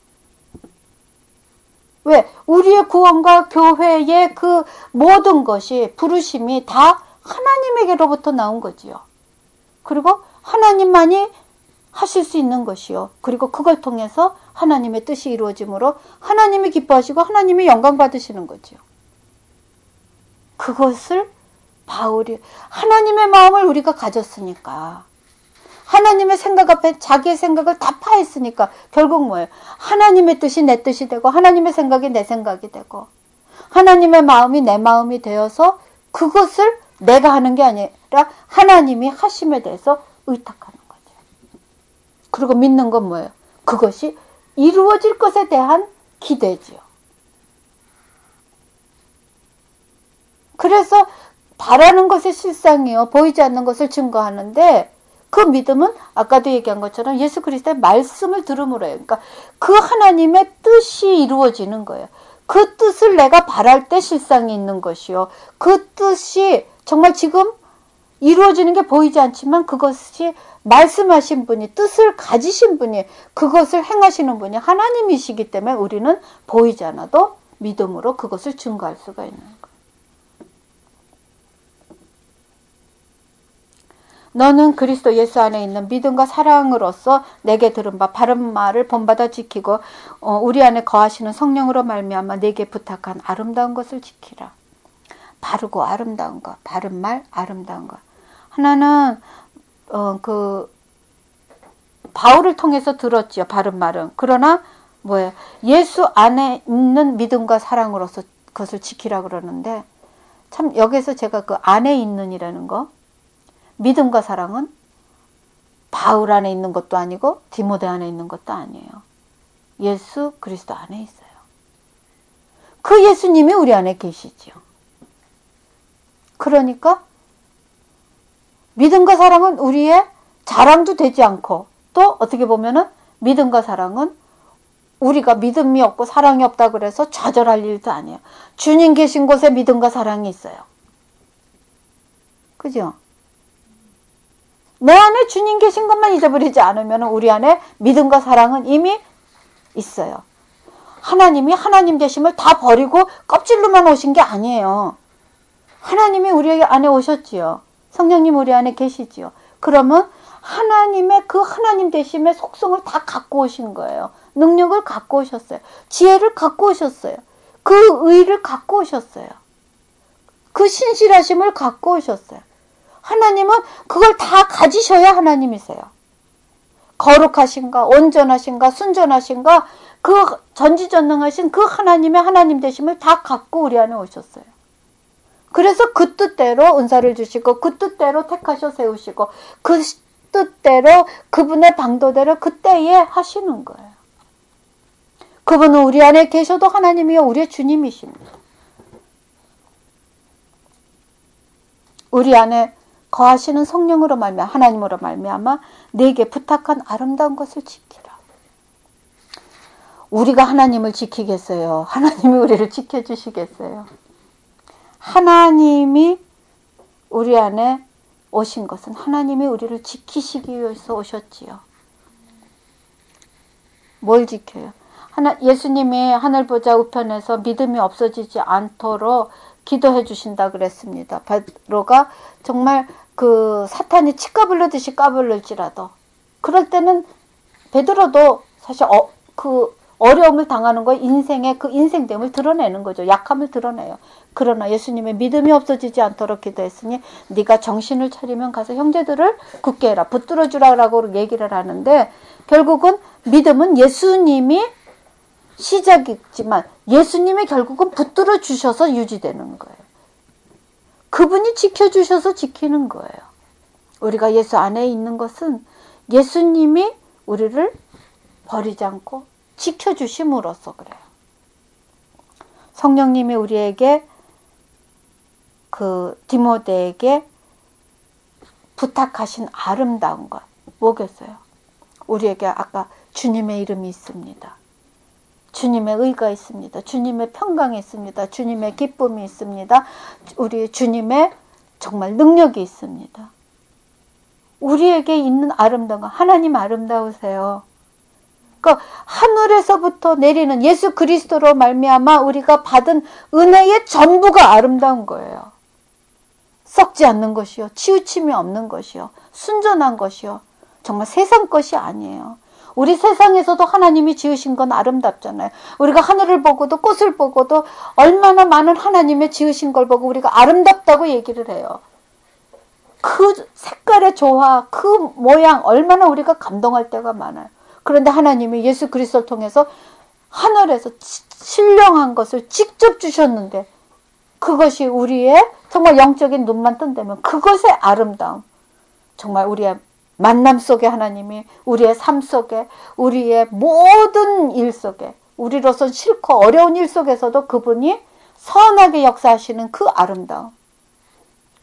왜? 우리의 구원과 교회의 그 모든 것이 부르심이 다 하나님에게로부터 나온 거지요. 그리고 하나님만이 하실 수 있는 것이요. 그리고 그걸 통해서 하나님의 뜻이 이루어짐으로 하나님이 기뻐하시고 하나님이 영광 받으시는 거지요. 그것을 바울이 하나님의 마음을 우리가 가졌으니까 하나님의 생각 앞에 자기의 생각을 다 파했으니까 결국 뭐예요? 하나님의 뜻이 내 뜻이 되고 하나님의 생각이 내 생각이 되고 하나님의 마음이 내 마음이 되어서 그것을 내가 하는 게 아니라 하나님이 하심에 대해서 의탁하는 거죠. 그리고 믿는 건 뭐예요? 그것이 이루어질 것에 대한 기대지요. 그래서 바라는 것의 실상이요. 보이지 않는 것을 증거하는데 그 믿음은 아까도 얘기한 것처럼 예수 그리스도의 말씀을 들음으로요. 그러니까 그 하나님의 뜻이 이루어지는 거예요. 그 뜻을 내가 바랄 때 실상이 있는 것이요. 그 뜻이 정말 지금 이루어지는 게 보이지 않지만 그것이 말씀하신 분이, 뜻을 가지신 분이, 그것을 행하시는 분이 하나님이시기 때문에 우리는 보이지 않아도 믿음으로 그것을 증거할 수가 있는 거예요. 너는 그리스도 예수 안에 있는 믿음과 사랑으로서 내게 들은 바 바른 말을 본받아 지키고 어, 우리 안에 거하시는 성령으로 말미암아 내게 부탁한 아름다운 것을 지키라. 바르고 아름다운 것, 바른 말, 아름다운 것. 하나는 어, 그 바울을 통해서 들었지요. 바른 말은. 그러나 뭐예요? 예수 안에 있는 믿음과 사랑으로서 그것을 지키라 그러는데 참 여기서 제가 그 안에 있는이라는 거, 믿음과 사랑은 바울 안에 있는 것도 아니고 디모데 안에 있는 것도 아니에요. 예수 그리스도 안에 있어요. 그 예수님이 우리 안에 계시지요. 그러니까 믿음과 사랑은 우리의 자랑도 되지 않고 또 어떻게 보면은 믿음과 사랑은 우리가 믿음이 없고 사랑이 없다 그래서 좌절할 일도 아니에요. 주님 계신 곳에 믿음과 사랑이 있어요. 그죠? 내 안에 주님 계신 것만 잊어버리지 않으면 우리 안에 믿음과 사랑은 이미 있어요. 하나님이 하나님 되심을 다 버리고 껍질로만 오신 게 아니에요. 하나님이 우리 안에 오셨지요. 성령님 우리 안에 계시지요. 그러면 하나님의 그 하나님 되심의 속성을 다 갖고 오신 거예요. 능력을 갖고 오셨어요. 지혜를 갖고 오셨어요. 그 의를 갖고 오셨어요. 그 신실하심을 갖고 오셨어요. 하나님은 그걸 다 가지셔야 하나님이세요. 거룩하신가, 온전하신가, 순전하신가, 그 전지전능하신 그 하나님의 하나님 되심을 다 갖고 우리 안에 오셨어요. 그래서 그 뜻대로 은사를 주시고 그 뜻대로 택하셔 세우시고 그 뜻대로 그분의 방도대로 그때에 하시는 거예요. 그분은 우리 안에 계셔도 하나님이요 우리의 주님이십니다. 우리 안에 거하시는 성령으로 말미암아 하나님으로 말미암아 내게 부탁한 아름다운 것을 지키라. 우리가 하나님을 지키겠어요? 하나님이 우리를 지켜주시겠어요? 하나님이 우리 안에 오신 것은 하나님이 우리를 지키시기 위해서 오셨지요. 뭘 지켜요? 하나, 예수님이 하늘 보좌 우편에서 믿음이 없어지지 않도록 기도해 주신다 그랬습니다. 베드로가 정말 그 사탄이 치 까불르듯이 까불를지라도 그럴 때는 베드로도 사실 어, 그 어려움을 당하는 거 인생의 그 인생됨을 드러내는 거죠. 약함을 드러내요. 그러나 예수님의 믿음이 없어지지 않도록 기도했으니 네가 정신을 차리면 가서 형제들을 굳게 해라. 붙들어 주라라고 얘기를 하는데 결국은 믿음은 예수님이 시작이지만 예수님이 결국은 붙들어 주셔서 유지되는 거예요. 그분이 지켜주셔서 지키는 거예요. 우리가 예수 안에 있는 것은 예수님이 우리를 버리지 않고 지켜주심으로써 그래요. 성령님이 우리에게 그 디모데에게 부탁하신 아름다운 것 뭐겠어요? 우리에게 아까 주님의 이름이 있습니다. 주님의 의가 있습니다. 주님의 평강이 있습니다. 주님의 기쁨이 있습니다. 우리 주님의 정말 능력이 있습니다. 우리에게 있는 아름다운 것, 하나님 아름다우세요. 그러니까 하늘에서부터 내리는 예수 그리스도로 말미암아 우리가 받은 은혜의 전부가 아름다운 거예요. 썩지 않는 것이요, 치우침이 없는 것이요, 순전한 것이요, 정말 세상 것이 아니에요. 우리 세상에서도 하나님이 지으신 건 아름답잖아요. 우리가 하늘을 보고도 꽃을 보고도 얼마나 많은 하나님의 지으신 걸 보고 우리가 아름답다고 얘기를 해요. 그 색깔의 조화, 그 모양 얼마나 우리가 감동할 때가 많아요. 그런데 하나님이 예수 그리스도를 통해서 하늘에서 신령한 것을 직접 주셨는데 그것이 우리의 정말 영적인 눈만 뜬다면 그것의 아름다움, 정말 우리의 만남 속에 하나님이 우리의 삶 속에 우리의 모든 일 속에 우리로선 싫고 어려운 일 속에서도 그분이 선하게 역사하시는 그 아름다움,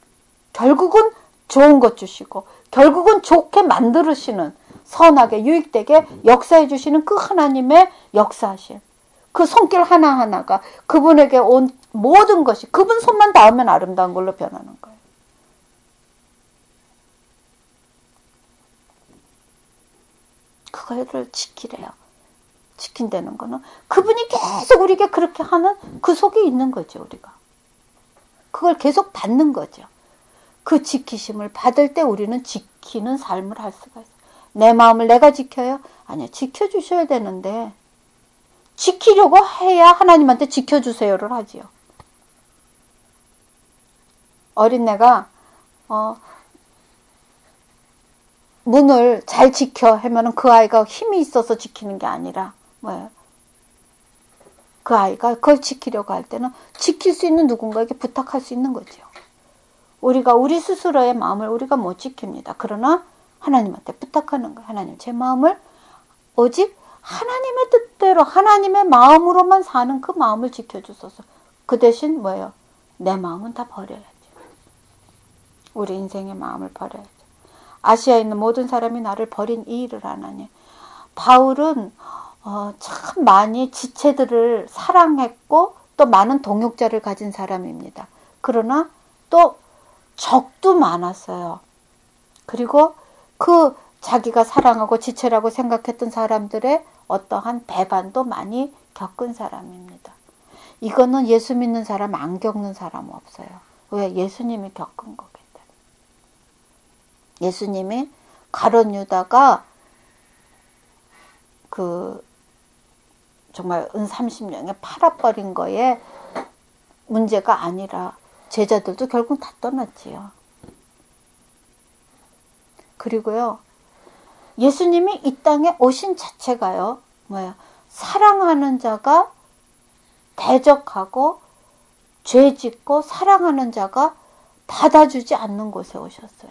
결국은 좋은 것 주시고 결국은 좋게 만들으시는, 선하게 유익되게 역사해 주시는 그 하나님의 역사하실 그 손길 하나하나가 그분에게 온 모든 것이 그분 손만 닿으면 아름다운 걸로 변하는 거예요. 그거를 지키래요. 지킨다는 거는 그분이 계속 우리에게 그렇게 하는 그 속에 있는 거죠. 우리가 그걸 계속 받는 거죠. 그 지키심을 받을 때 우리는 지키는 삶을 할 수가 있어요. 내 마음을 내가 지켜요? 아니요. 지켜주셔야 되는데 지키려고 해야 하나님한테 지켜주세요를 하지요. 어린애가 어, 문을 잘 지켜 하면은 그 아이가 힘이 있어서 지키는 게 아니라 뭐예요? 그 아이가 그걸 지키려고 할 때는 지킬 수 있는 누군가에게 부탁할 수 있는 거죠. 우리가 우리 스스로의 마음을 우리가 못 지킵니다. 그러나 하나님한테 부탁하는 거예요. 하나님, 제 마음을 오직 하나님의 뜻대로 하나님의 마음으로만 사는 그 마음을 지켜주소서. 그 대신 뭐예요? 내 마음은 다 버려야죠. 우리 인생의 마음을 버려야죠. 아시아에 있는 모든 사람이 나를 버린 이 일을 하나니. 바울은 어, 참 많이 지체들을 사랑했고 또 많은 동역자를 가진 사람입니다. 그러나 또 적도 많았어요. 그리고 그 자기가 사랑하고 지체라고 생각했던 사람들의 어떠한 배반도 많이 겪은 사람입니다. 이거는 예수 믿는 사람 안 겪는 사람 없어요. 왜? 예수님이 겪은 거기 때문에. 예수님이 가룟 유다가 그 정말 은 삼십 년에 팔아버린 거에 문제가 아니라 제자들도 결국 다 떠났지요. 그리고요, 예수님이 이 땅에 오신 자체가요, 뭐야, 사랑하는 자가 대적하고 죄 짓고 사랑하는 자가 받아주지 않는 곳에 오셨어요.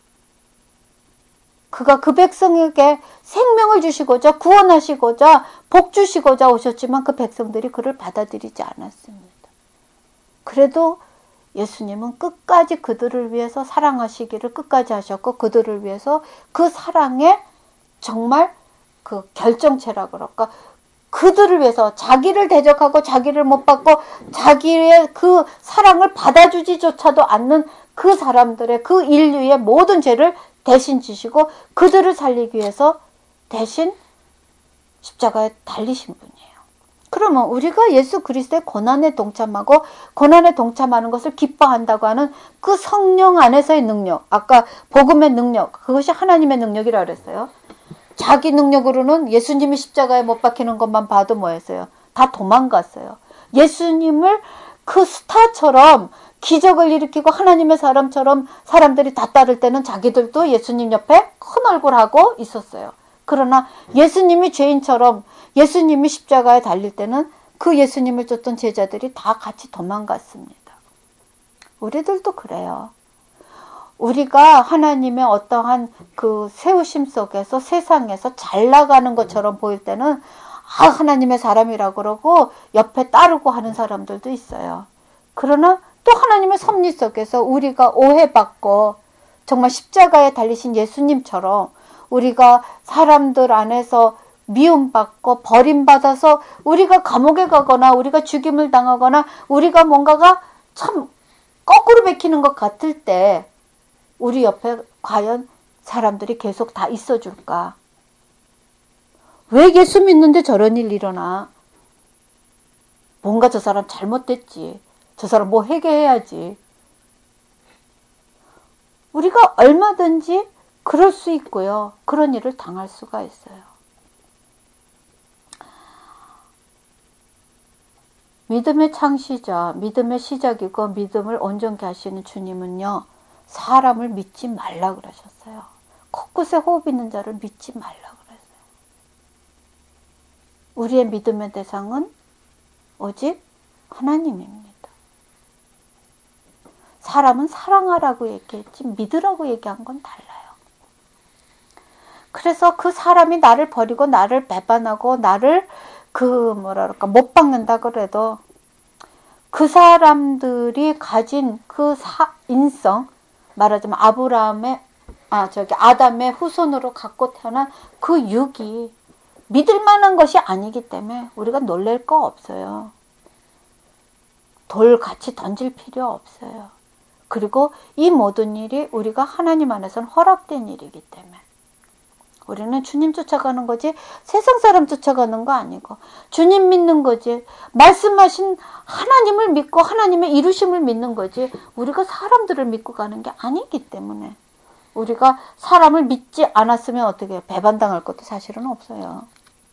그가 그 백성에게 생명을 주시고자 구원하시고자 복 주시고자 오셨지만 그 백성들이 그를 받아들이지 않았습니다. 그래도 예수님은 끝까지 그들을 위해서 사랑하시기를 끝까지 하셨고 그들을 위해서 그 사랑의 정말 그 결정체라 그럴까, 그들을 위해서 자기를 대적하고 자기를 못 받고 자기의 그 사랑을 받아주지조차도 않는 그 사람들의 그 인류의 모든 죄를 대신 지시고 그들을 살리기 위해서 대신 십자가에 달리신 분이에요. 그러면 우리가 예수 그리스도의 고난에 동참하고 고난에 동참하는 것을 기뻐한다고 하는 그 성령 안에서의 능력, 아까 복음의 능력, 그것이 하나님의 능력이라고 그랬어요. 자기 능력으로는 예수님이 십자가에 못 박히는 것만 봐도 뭐였어요? 다 도망갔어요. 예수님을 그 스타처럼 기적을 일으키고 하나님의 사람처럼 사람들이 다 따를 때는 자기들도 예수님 옆에 큰 얼굴하고 있었어요. 그러나 예수님이 죄인처럼 예수님이 십자가에 달릴 때는 그 예수님을 쫓던 제자들이 다 같이 도망갔습니다. 우리들도 그래요. 우리가 하나님의 어떠한 그 세우심 속에서 세상에서 잘 나가는 것처럼 보일 때는 아, 하나님의 사람이라고 그러고 옆에 따르고 하는 사람들도 있어요. 그러나 또 하나님의 섭리 속에서 우리가 오해받고 정말 십자가에 달리신 예수님처럼 우리가 사람들 안에서 미움받고 버림받아서 우리가 감옥에 가거나 우리가 죽임을 당하거나 우리가 뭔가가 참 거꾸로 베끼는 것 같을 때 우리 옆에 과연 사람들이 계속 다 있어줄까? 왜 예수 믿는데 저런 일 일어나? 뭔가 저 사람 잘못됐지. 저 사람 뭐 회개해야지. 우리가 얼마든지 그럴 수 있고요. 그런 일을 당할 수가 있어요. 믿음의 창시자, 믿음의 시작이고 믿음을 온전케 하시는 주님은요. 사람을 믿지 말라 그러셨어요. 코끝에 호흡 있는 자를 믿지 말라 그랬어요. 우리의 믿음의 대상은 오직 하나님입니다. 사람은 사랑하라고 얘기했지 믿으라고 얘기한 건 달라요. 그래서 그 사람이 나를 버리고 나를 배반하고 나를 그 뭐랄까 못 박는다 그래도 그 사람들이 가진 그 사, 인성, 말하자면 아브라함의 아 저기 아담의 후손으로 갖고 태어난 그 육이 믿을 만한 것이 아니기 때문에 우리가 놀랄 거 없어요. 돌같이 던질 필요 없어요. 그리고 이 모든 일이 우리가 하나님 안에서는 허락된 일이기 때문에 우리는 주님 쫓아가는 거지 세상 사람 쫓아가는 거 아니고 주님 믿는 거지. 말씀하신 하나님을 믿고 하나님의 이루심을 믿는 거지 우리가 사람들을 믿고 가는 게 아니기 때문에 우리가 사람을 믿지 않았으면 어떻게 해요? 배반당할 것도 사실은 없어요.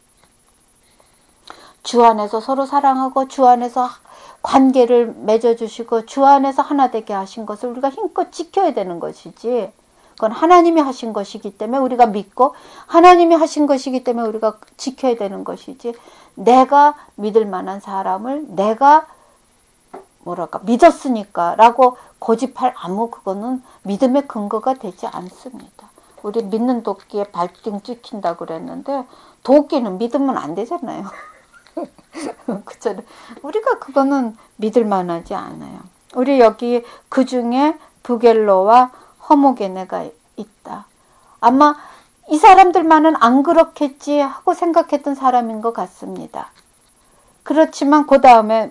주 안에서 서로 사랑하고 주 안에서 관계를 맺어주시고 주 안에서 하나 되게 하신 것을 우리가 힘껏 지켜야 되는 것이지 그건 하나님이 하신 것이기 때문에 우리가 믿고 하나님이 하신 것이기 때문에 우리가 지켜야 되는 것이지 내가 믿을 만한 사람을 내가 뭐랄까 믿었으니까 라고 고집할 아무 그거는 믿음의 근거가 되지 않습니다. 우리 믿는 도끼에 발등 찍힌다고 그랬는데 도끼는 믿으면 안 되잖아요. 그쵸? 우리가 그거는 믿을 만하지 않아요. 우리 여기 그 중에 부겔로와 허모게네가 있다. 아마 이 사람들만은 안 그렇겠지 하고 생각했던 사람인 것 같습니다. 그렇지만 그 다음에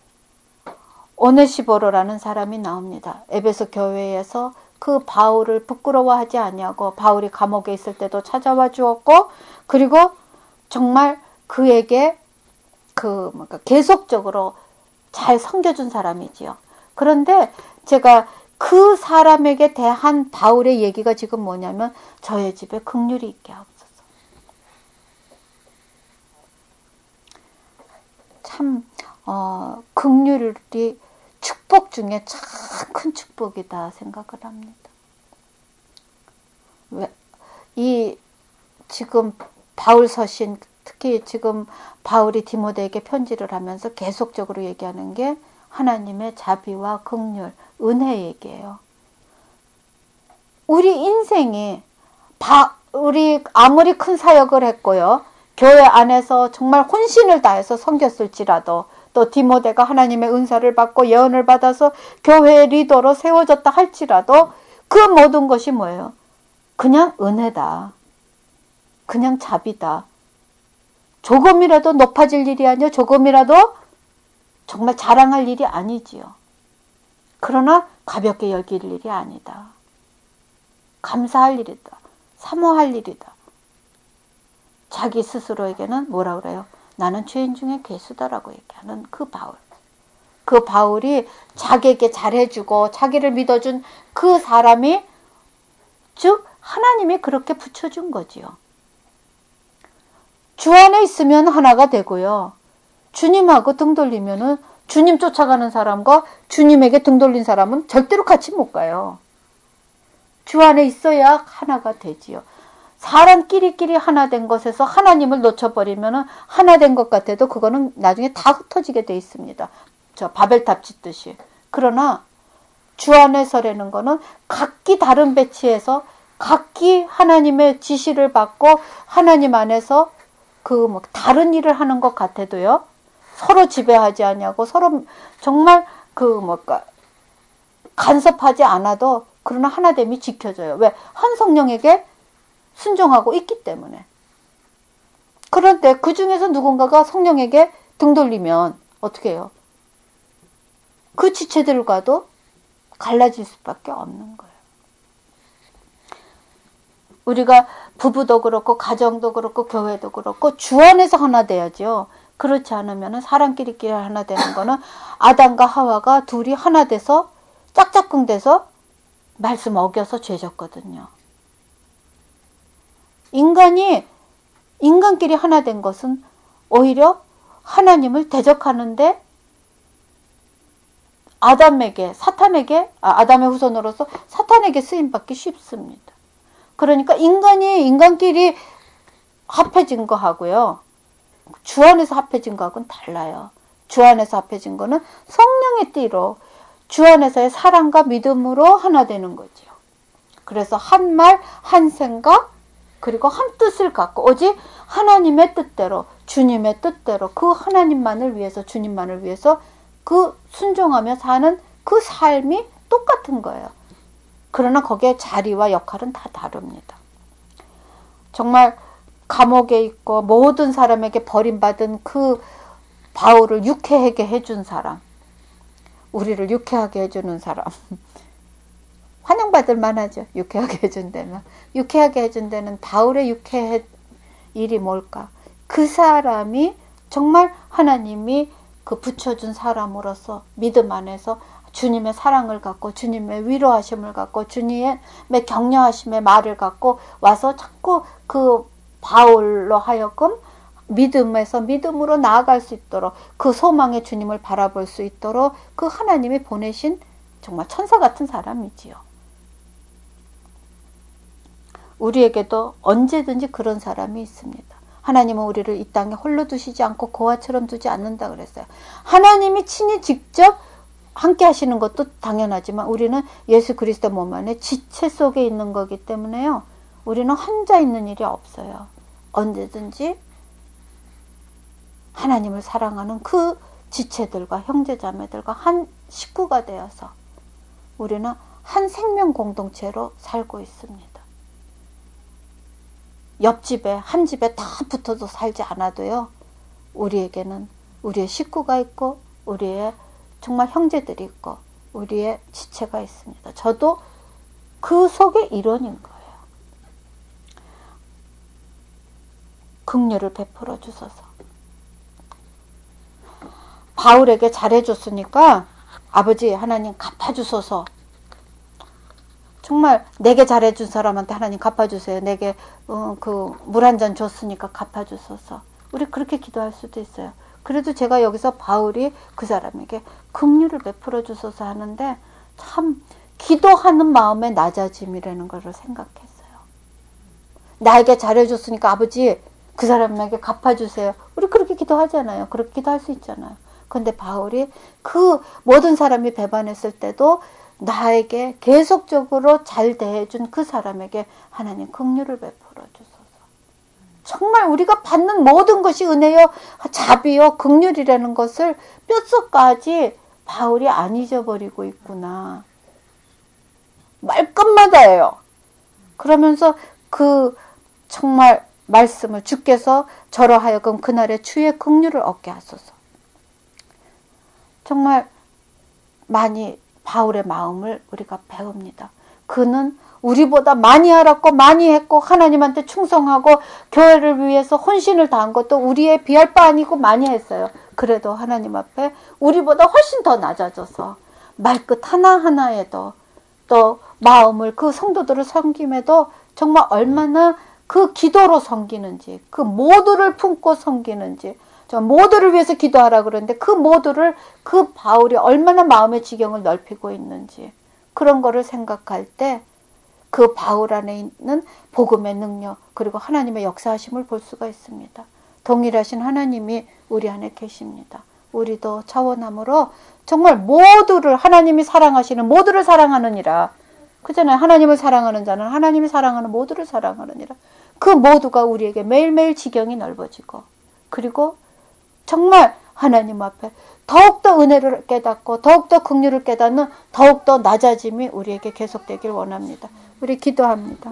오네시보로라는 사람이 나옵니다. 에베소 교회에서 그 바울을 부끄러워하지 아니하고 바울이 감옥에 있을 때도 찾아와 주었고 그리고 정말 그에게 그 뭔가 계속적으로 잘 섬겨준 사람이지요. 그런데 제가 그 사람에게 대한 바울의 얘기가 지금 뭐냐면 저의 집에 긍휼이 있게 하옵소서. 참 어, 긍휼이 축복 중에 참 큰 축복이다 생각을 합니다. 왜? 이 지금 바울 서신 특히 지금 바울이 디모데에게 편지를 하면서 계속적으로 얘기하는 게 하나님의 자비와 긍휼, 은혜 얘기예요. 우리 인생이 바, 우리 아무리 큰 사역을 했고요. 교회 안에서 정말 혼신을 다해서 섬겼을지라도 또 디모데가 하나님의 은사를 받고 예언을 받아서 교회의 리더로 세워졌다 할지라도 그 모든 것이 뭐예요? 그냥 은혜다. 그냥 자비다. 조금이라도 높아질 일이 아니요. 조금이라도 정말 자랑할 일이 아니지요. 그러나 가볍게 여길 일이 아니다. 감사할 일이다. 사모할 일이다. 자기 스스로에게는 뭐라 그래요? 나는 죄인 중에 괴수다라고 얘기하는 그 바울. 그 바울이 자기에게 잘해주고 자기를 믿어준 그 사람이 즉 하나님이 그렇게 붙여준 거지요. 주 안에 있으면 하나가 되고요. 주님하고 등 돌리면은 주님 쫓아가는 사람과 주님에게 등 돌린 사람은 절대로 같이 못 가요. 주 안에 있어야 하나가 되지요. 사람끼리끼리 하나 된 것에서 하나님을 놓쳐버리면은 하나 된 것 같아도 그거는 나중에 다 흩어지게 돼 있습니다. 저 바벨탑 짓듯이. 그러나 주 안에서라는 거는 각기 다른 배치에서 각기 하나님의 지시를 받고 하나님 안에서 그 뭐 다른 일을 하는 것 같아도요. 서로 지배하지 아니하고 서로 정말 그 뭐까 간섭하지 않아도 그러나 하나됨이 지켜져요. 왜? 한 성령에게 순종하고 있기 때문에. 그런데 그 중에서 누군가가 성령에게 등 돌리면 어떻게 해요? 그 지체들과도 갈라질 수밖에 없는 거예요. 우리가 부부도 그렇고 가정도 그렇고 교회도 그렇고 주 안에서 하나 돼야죠. 그렇지 않으면 사람끼리끼리 하나 되는 거는 아담과 하와가 둘이 하나 돼서 짝짝꿍 돼서 말씀 어겨서 죄졌거든요. 인간이 인간끼리 하나 된 것은 오히려 하나님을 대적하는데 아담에게 사탄에게 아, 아담의 후손으로서 사탄에게 쓰임받기 쉽습니다. 그러니까 인간이 인간끼리 합해진 거하고요. 주 안에서 합해진 거하고는 달라요. 주 안에서 합해진 거는 성령의 띠로 주 안에서의 사랑과 믿음으로 하나 되는 거죠. 그래서 한 말, 한 생각, 그리고 한 뜻을 갖고 오직 하나님의 뜻대로, 주님의 뜻대로 그 하나님만을 위해서, 주님만을 위해서 그 순종하며 사는 그 삶이 똑같은 거예요. 그러나 거기에 자리와 역할은 다 다릅니다. 정말 감옥에 있고 모든 사람에게 버림받은 그 바울을 유쾌하게 해준 사람, 우리를 유쾌하게 해주는 사람, 환영받을 만하죠. 유쾌하게 해준 데는. 유쾌하게 해준 데는 바울의 유쾌한 일이 뭘까? 그 사람이 정말 하나님이 그 붙여준 사람으로서 믿음 안에서 주님의 사랑을 갖고 주님의 위로하심을 갖고 주님의 격려하심의 말을 갖고 와서 자꾸 그 바울로 하여금 믿음에서 믿음으로 나아갈 수 있도록 그 소망의 주님을 바라볼 수 있도록 그 하나님이 보내신 정말 천사 같은 사람이지요. 우리에게도 언제든지 그런 사람이 있습니다. 하나님은 우리를 이 땅에 홀로 두시지 않고 고아처럼 두지 않는다 그랬어요. 하나님이 친히 직접 함께 하시는 것도 당연하지만 우리는 예수 그리스도 몸 안에 지체 속에 있는 거기 때문에요. 우리는 혼자 있는 일이 없어요. 언제든지 하나님을 사랑하는 그 지체들과 형제자매들과 한 식구가 되어서 우리는 한 생명 공동체로 살고 있습니다. 옆집에 한 집에 다 붙어서 살지 않아도요. 우리에게는 우리의 식구가 있고 우리의 정말 형제들이 있고 우리의 지체가 있습니다. 저도 그 속의 일원인 거예요. 긍휼을 베풀어 주소서. 바울에게 잘해줬으니까 아버지 하나님 갚아주소서. 정말 내게 잘해준 사람한테 하나님 갚아주세요. 내게 어, 그 물 한 잔 줬으니까 갚아주소서. 우리 그렇게 기도할 수도 있어요. 그래도 제가 여기서 바울이 그 사람에게 긍휼을 베풀어 주소서 하는데 참 기도하는 마음의 낮아짐이라는 것을 생각했어요. 나에게 잘해줬으니까 아버지 그 사람에게 갚아주세요. 우리 그렇게 기도하잖아요. 그렇게 기도할 수 있잖아요. 그런데 바울이 그 모든 사람이 배반했을 때도 나에게 계속적으로 잘 대해준 그 사람에게 하나님 긍휼을 베풀어 주소서. 정말 우리가 받는 모든 것이 은혜요, 자비요, 긍휼이라는 것을 뼛속까지 바울이 안 잊어버리고 있구나. 말끝마다예요. 그러면서 그 정말 말씀을 주께서 저로 하여금 그날의 주의 긍휼을 얻게 하소서. 정말 많이 바울의 마음을 우리가 배웁니다. 그는 우리보다 많이 알았고 많이 했고 하나님한테 충성하고 교회를 위해서 헌신을 다한 것도 우리의 비할 바 아니고 많이 했어요. 그래도 하나님 앞에 우리보다 훨씬 더 낮아져서 말끝 하나하나에도 또 마음을 그 성도들을 섬김에도 정말 얼마나 그 기도로 섬기는지 그 모두를 품고 섬기는지 모두를 위해서 기도하라 그러는데 그 모두를 그 바울이 얼마나 마음의 지경을 넓히고 있는지 그런 거를 생각할 때 그 바울 안에 있는 복음의 능력 그리고 하나님의 역사하심을 볼 수가 있습니다. 동일하신 하나님이 우리 안에 계십니다. 우리도 차원함으로 정말 모두를 하나님이 사랑하시는 모두를 사랑하느니라. 그잖아요. 하나님을 사랑하는 자는 하나님이 사랑하는 모두를 사랑하느니라. 그 모두가 우리에게 매일매일 지경이 넓어지고 그리고 정말 하나님 앞에 더욱더 은혜를 깨닫고 더욱더 긍휼을 깨닫는 더욱더 낮아짐이 우리에게 계속되길 원합니다. 우리 기도합니다.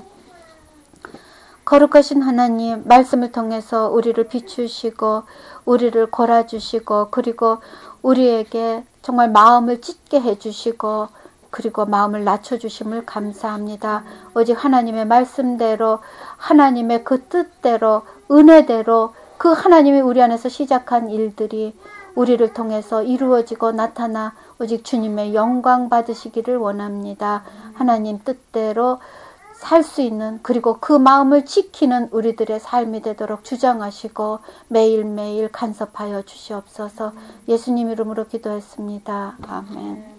거룩하신 하나님 말씀을 통해서 우리를 비추시고 우리를 골아주시고 그리고 우리에게 정말 마음을 찢게 해주시고 그리고 마음을 낮춰주심을 감사합니다. 오직 하나님의 말씀대로 하나님의 그 뜻대로 은혜대로 그 하나님이 우리 안에서 시작한 일들이 우리를 통해서 이루어지고 나타나 오직 주님의 영광 받으시기를 원합니다. 하나님 뜻대로 살 수 있는 그리고 그 마음을 지키는 우리들의 삶이 되도록 주장하시고 매일매일 간섭하여 주시옵소서. 예수님 이름으로 기도했습니다. 아멘.